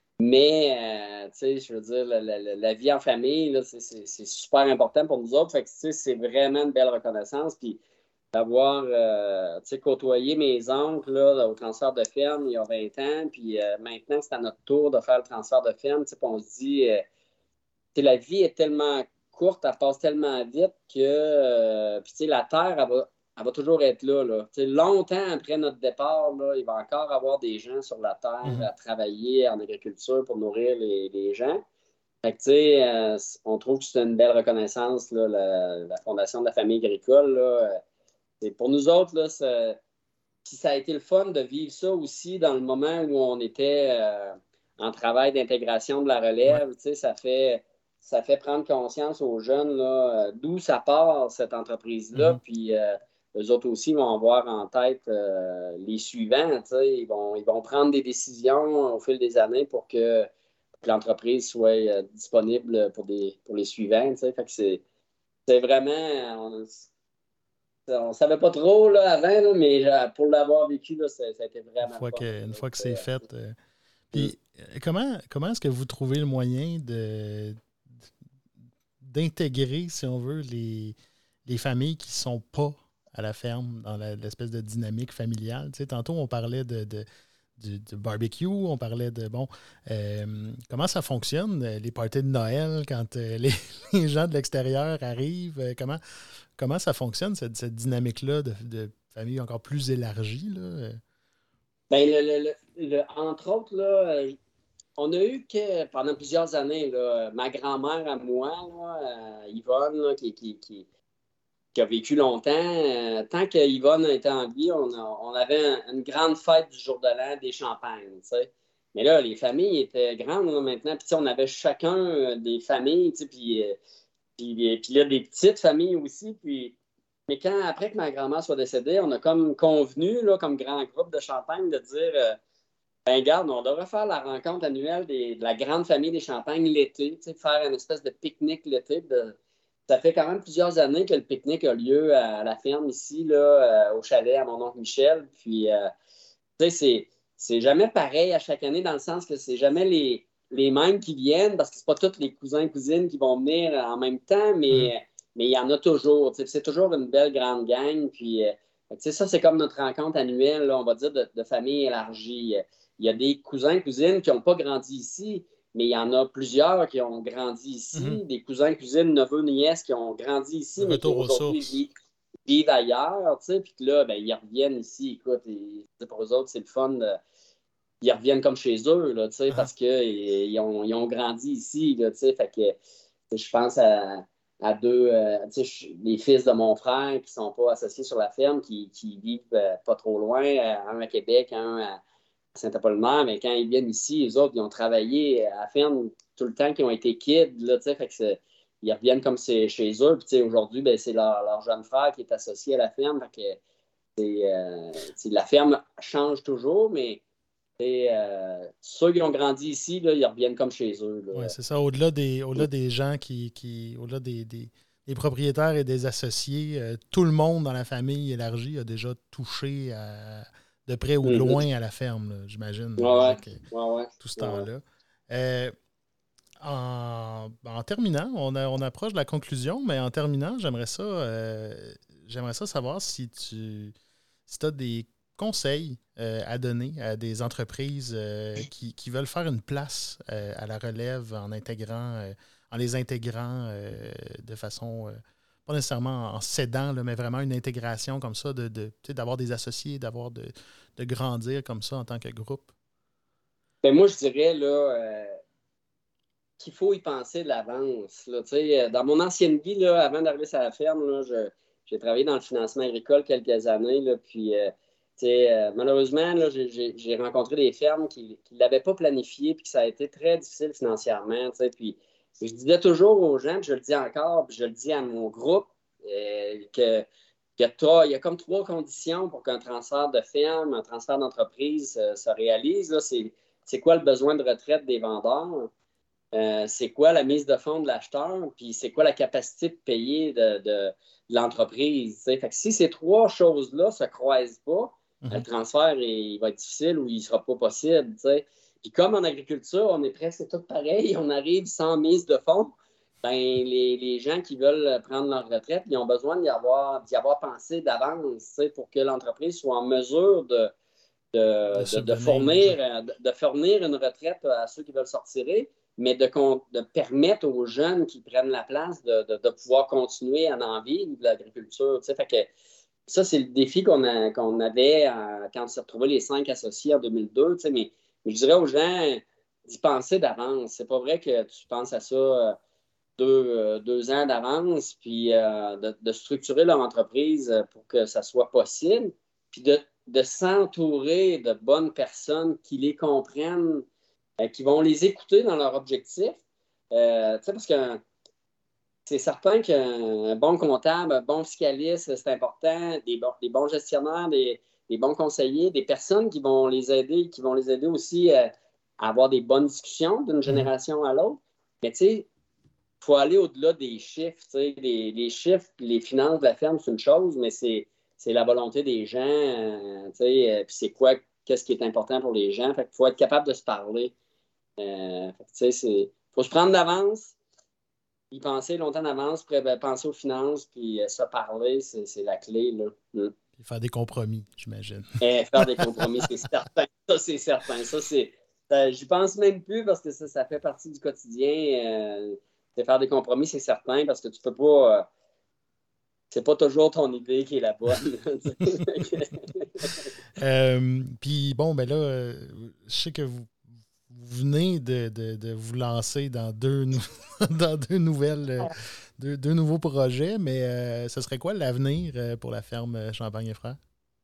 Mais, euh, je veux dire, la, la, la vie en famille, là, c'est, c'est, c'est super important pour nous autres. Fait que, c'est vraiment une belle reconnaissance. Puis d'avoir euh, côtoyé mes oncles là, au transfert de ferme il y a vingt ans, puis euh, maintenant que c'est à notre tour de faire le transfert de ferme, on se dit, euh, la vie est tellement courte, elle passe tellement vite que euh, puis, la terre, elle va, elle va toujours être là. là. Longtemps après notre départ, là, il va encore avoir des gens sur la terre mm-hmm. à travailler en agriculture pour nourrir les, les gens. Fait que, euh, on trouve que c'est une belle reconnaissance, là, la, la Fondation de la famille agricole. Là, et pour nous autres, là, ça, ça a été le fun de vivre ça aussi dans le moment où on était euh, en travail d'intégration de la relève. Ouais. Ça fait, ça fait prendre conscience aux jeunes là, d'où ça part, cette entreprise-là. Mm-hmm. Puis euh, eux autres aussi vont avoir en tête euh, les suivants. Ils vont, ils vont prendre des décisions au fil des années pour que, pour que l'entreprise soit euh, disponible pour, des, pour les suivants. Fait que c'est, c'est vraiment... On, on ne savait pas trop là, avant, là, mais là, pour l'avoir vécu, là, ça, ça a été vraiment Une fois fun, que, là, une fois que euh, c'est fait. Euh, puis, mm. comment, comment est-ce que vous trouvez le moyen de, d'intégrer, si on veut, les, les familles qui ne sont pas à la ferme dans la, l'espèce de dynamique familiale? Tu sais, tantôt, on parlait de, de, du, du barbecue, on parlait de, bon, euh, comment ça fonctionne, les parties de Noël, quand euh, les, les gens de l'extérieur arrivent, euh, comment... Comment ça fonctionne, cette, cette dynamique-là de, de famille encore plus élargie? Là? Bien, le, le, le, le, entre autres, là, on a eu que pendant plusieurs années, là, ma grand-mère à moi, là, Yvonne, là, qui, qui, qui, qui a vécu longtemps, euh, tant que Yvonne était en vie, on, a, on avait un, une grande fête du jour de l'an des champagnes. T'sais. Mais là, les familles étaient grandes là, maintenant. Puis on avait chacun des familles, puis... Euh, Puis, puis là, des petites familles aussi. Puis, mais quand, après que ma grand-mère soit décédée, on a comme convenu, là, comme grand groupe de Champagne, de dire euh, ben garde, on devrait faire la rencontre annuelle des, de la grande famille des Champagnes l'été, faire une espèce de pique-nique l'été. De... Ça fait quand même plusieurs années que le pique-nique a lieu à, à la ferme ici, là, euh, au chalet à mon oncle Michel. Puis, euh, tu sais, c'est, c'est jamais pareil à chaque année, dans le sens que c'est jamais les. les mêmes qui viennent, parce que c'est pas tous les cousins et cousines qui vont venir en même temps, mais mm. mais il y en a toujours. C'est toujours une belle grande gang. Puis, euh, ça, c'est comme notre rencontre annuelle, là, on va dire, de, de famille élargie. Il y a des cousins et cousines qui n'ont pas grandi ici, mais il y en a plusieurs qui ont grandi ici. Mm-hmm. Des cousins et cousines, neveux, nièces qui ont grandi ici, le mais qui aujourd'hui vivent, vivent ailleurs. Puis là, ben, ils reviennent ici. Écoute, et, pour eux autres, c'est le fun de... Ils reviennent comme chez eux, là, uh-huh. parce qu'ils ont, ils ont grandi ici. Là, fait que je pense à, à deux, euh, les fils de mon frère qui ne sont pas associés sur la ferme, qui, qui vivent euh, pas trop loin, un à Québec, un à Saint-Apollinaire, mais quand ils viennent ici, les autres, ils ont travaillé à la ferme tout le temps qu'ils ont été kids. Là, fait que ils reviennent comme c'est chez eux. Puis aujourd'hui, ben, c'est leur, leur jeune frère qui est associé à la ferme. Fait que, c'est, euh, la ferme change toujours, mais Et, euh, ceux qui ont grandi ici, là, ils reviennent comme chez eux. Oui, c'est ça. Au-delà des, au-delà des gens qui, qui au-delà des, des, des propriétaires et des associés, euh, tout le monde dans la famille élargie a déjà touché à, de près ou de loin mm-hmm. à la ferme, là, j'imagine. Ouais, avec, ouais, ouais, tout ce ouais, temps-là. Ouais. Euh, en, en terminant, on, a, on approche de la conclusion, mais en terminant, j'aimerais ça, euh, j'aimerais ça savoir si tu si as des conseils euh, à donner à des entreprises euh, qui, qui veulent faire une place euh, à la relève en intégrant, euh, en les intégrant euh, de façon, euh, pas nécessairement en s'aidant, là, mais vraiment une intégration comme ça, de, de, d'avoir des associés, d'avoir de, de grandir comme ça en tant que groupe? Ben moi, je dirais là, euh, qu'il faut y penser de l'avance. Là, dans mon ancienne vie, là, avant d'arriver sur la ferme, là, je, j'ai travaillé dans le financement agricole quelques années. Là, puis, euh, euh, malheureusement, là, j'ai, j'ai, j'ai rencontré des fermes qui ne l'avaient pas planifié puis que ça a été très difficile financièrement. Puis, je disais toujours aux gens, puis je le dis encore, puis je le dis à mon groupe, euh, que qu'il y a comme trois conditions pour qu'un transfert de ferme, un transfert d'entreprise euh, se réalise. Là, c'est, c'est quoi le besoin de retraite des vendeurs? Euh, c'est quoi la mise de fonds de l'acheteur, puis c'est quoi la capacité de payer de, de, de l'entreprise. Fait que si ces trois choses-là ne se croisent pas, mm-hmm. le transfert il va être difficile ou il ne sera pas possible. T'sais. Puis comme en agriculture, on est presque tous pareil, on arrive sans mise de fonds, ben, les, les gens qui veulent prendre leur retraite, ils ont besoin d'y avoir, d'y avoir pensé d'avance pour que l'entreprise soit en mesure de, de, de, de, de, fournir, de, de fournir une retraite à ceux qui veulent sortir, mais de, de permettre aux jeunes qui prennent la place de, de, de pouvoir continuer à en vivre de l'agriculture. Fait que ça, c'est le défi qu'on, a, qu'on avait euh, quand on s'est retrouvés les cinq associés en deux mille deux. Mais, mais je dirais aux gens d'y penser d'avance. C'est pas vrai que tu penses à ça euh, deux, euh, deux ans d'avance, puis euh, de, de structurer leur entreprise pour que ça soit possible, puis de, de s'entourer de bonnes personnes qui les comprennent, euh, qui vont les écouter dans leur objectif. Euh, parce que c'est certain qu'un bon comptable, un bon fiscaliste, c'est important, des, bon, des bons gestionnaires, des, des bons conseillers, des personnes qui vont les aider, qui vont les aider aussi à, à avoir des bonnes discussions d'une génération à l'autre. Mais tu sais, il faut aller au-delà des chiffres. Les, les chiffres, les finances de la ferme, c'est une chose, mais c'est, c'est la volonté des gens. Euh, euh, puis c'est quoi, qu'est-ce qui est important pour les gens. Il faut être capable de se parler. Euh, il faut se prendre d'avance, y penser longtemps d'avance, penser aux finances, puis euh, se parler, c'est, c'est la clé. Là. Mm. Puis faire des compromis, j'imagine. Et faire des compromis, c'est certain. Ça, c'est certain. Ça, c'est, ça, j'y pense même plus parce que ça, ça fait partie du quotidien. Euh, de faire des compromis, c'est certain, parce que tu peux pas... Euh, c'est pas toujours ton idée qui est la bonne. euh, Puis bon, ben là, euh, je sais que vous Vous venez de, de, de vous lancer dans deux, dans deux nouvelles, euh, deux, deux nouveaux projets, mais euh, ce serait quoi l'avenir euh, pour la ferme Champagne et Frères?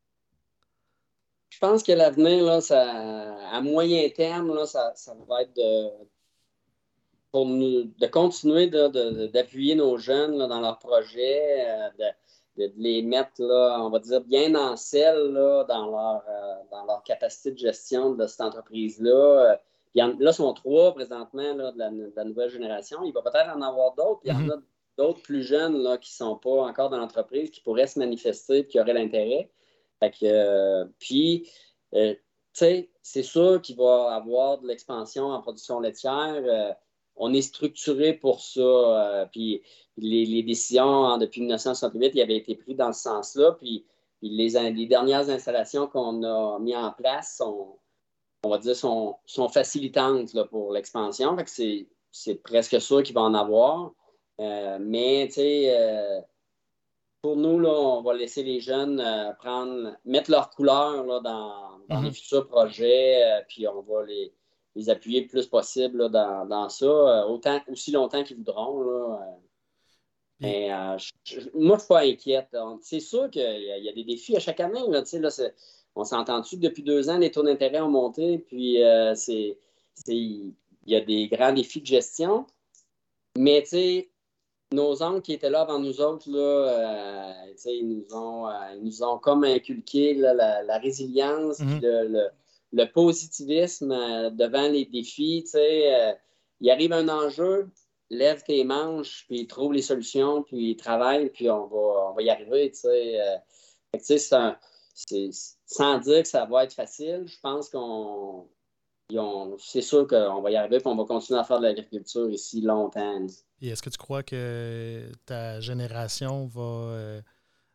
Je pense que l'avenir, là, ça, à moyen terme, là, ça, ça va être de, pour nous, de continuer de, de, d'appuyer nos jeunes là, dans leurs projets, euh, de, de les mettre, là, on va dire, bien en selle là, dans, leur, euh, dans leur capacité de gestion de cette entreprise-là. Il y en, là, sont trois présentement là, de, la, de la nouvelle génération. Il va peut-être en avoir d'autres. Il y en a d'autres plus jeunes là, qui ne sont pas encore dans l'entreprise, qui pourraient se manifester et qui auraient l'intérêt. Fait que, euh, puis, euh, tu sais, c'est sûr qu'il va y avoir de l'expansion en production laitière. Euh, on est structuré pour ça. Euh, puis les, les décisions hein, depuis dix-neuf cent soixante-huit, il avaient été prises dans ce sens-là. Puis, puis les, les dernières installations qu'on a mises en place sont, on va dire, sont, sont facilitantes là, pour l'expansion. Fait que c'est, c'est presque sûr qu'il va en avoir. Euh, mais, tu sais, euh, pour nous, là, on va laisser les jeunes euh, prendre, mettre leur couleur là, dans, dans mm-hmm. les futurs projets, euh, puis on va les, les appuyer le plus possible là, dans, dans ça, euh, autant, aussi longtemps qu'ils voudront. Là, euh. Mais, euh, je, je, moi, je ne suis pas inquiète. Donc, c'est sûr qu'il y a, il y a des défis à chaque année. Là, là, c'est, on s'entend-tu que depuis deux ans, les taux d'intérêt ont monté, puis euh, c'est, c'est, il y a des grands défis de gestion. Mais, tu sais, nos oncles qui étaient là avant nous autres, là, euh, ils, nous ont, euh, ils nous ont comme inculqué là, la, la résilience, mm-hmm. le, le, le positivisme euh, devant les défis. Euh, il arrive un enjeu, lève tes manches, puis trouve les solutions, puis travaille, puis on va, on va y arriver. Euh, c'est un, c'est, sans dire que ça va être facile, je pense qu'on ont, c'est sûr qu'on va y arriver, puis on va continuer à faire de l'agriculture ici longtemps. Et est-ce que tu crois que ta génération va, euh,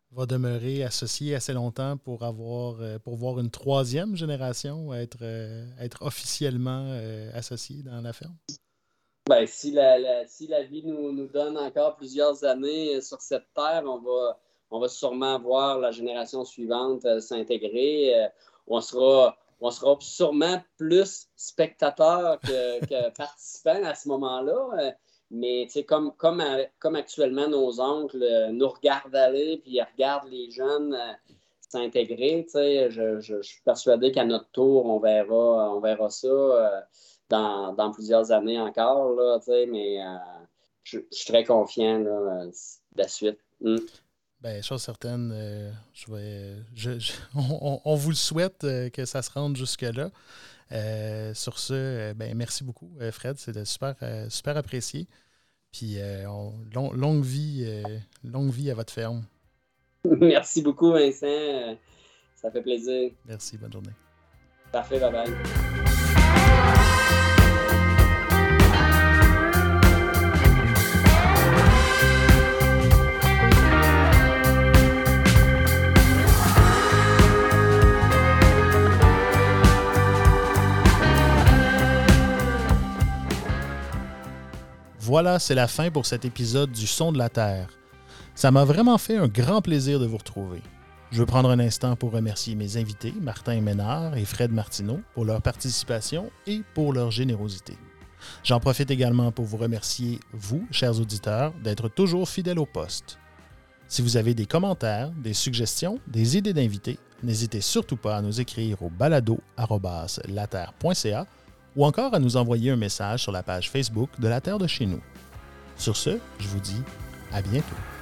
va demeurer associé assez longtemps pour avoir pour voir une troisième génération être, être officiellement associée dans la ferme? Ben, si la, la, si la vie nous, nous donne encore plusieurs années sur cette terre, on va, on va sûrement voir la génération suivante euh, s'intégrer. Euh, on sera, on sera sûrement plus spectateurs que, que participants à ce moment-là. Euh, mais comme, comme, comme actuellement, nos oncles euh, nous regardent aller puis ils regardent les jeunes euh, s'intégrer, je, je, je suis persuadé qu'à notre tour, on verra, on verra ça. Euh, Dans, dans plusieurs années encore, là, mais euh, je, je suis très confiant là, de la suite. Mm. Bien, chose certaine, euh, je vais, je, je, on, on vous le souhaite euh, que ça se rende jusque-là. Euh, sur ce, euh, ben, merci beaucoup, euh, Fred. C'était super, euh, super apprécié. Puis, euh, on, long, longue, vie, euh, longue vie à votre ferme. Merci beaucoup, Vincent. Ça fait plaisir. Merci, bonne journée. Parfait, bye-bye. Voilà, c'est la fin pour cet épisode du Son de la Terre. Ça m'a vraiment fait un grand plaisir de vous retrouver. Je veux prendre un instant pour remercier mes invités, Martin Ménard et Fred Martineau, pour leur participation et pour leur générosité. J'en profite également pour vous remercier, vous, chers auditeurs, d'être toujours fidèles au poste. Si vous avez des commentaires, des suggestions, des idées d'invités, n'hésitez surtout pas à nous écrire au balado arobase laterre point c a ou encore à nous envoyer un message sur la page Facebook de La Terre de chez nous. Sur ce, je vous dis à bientôt.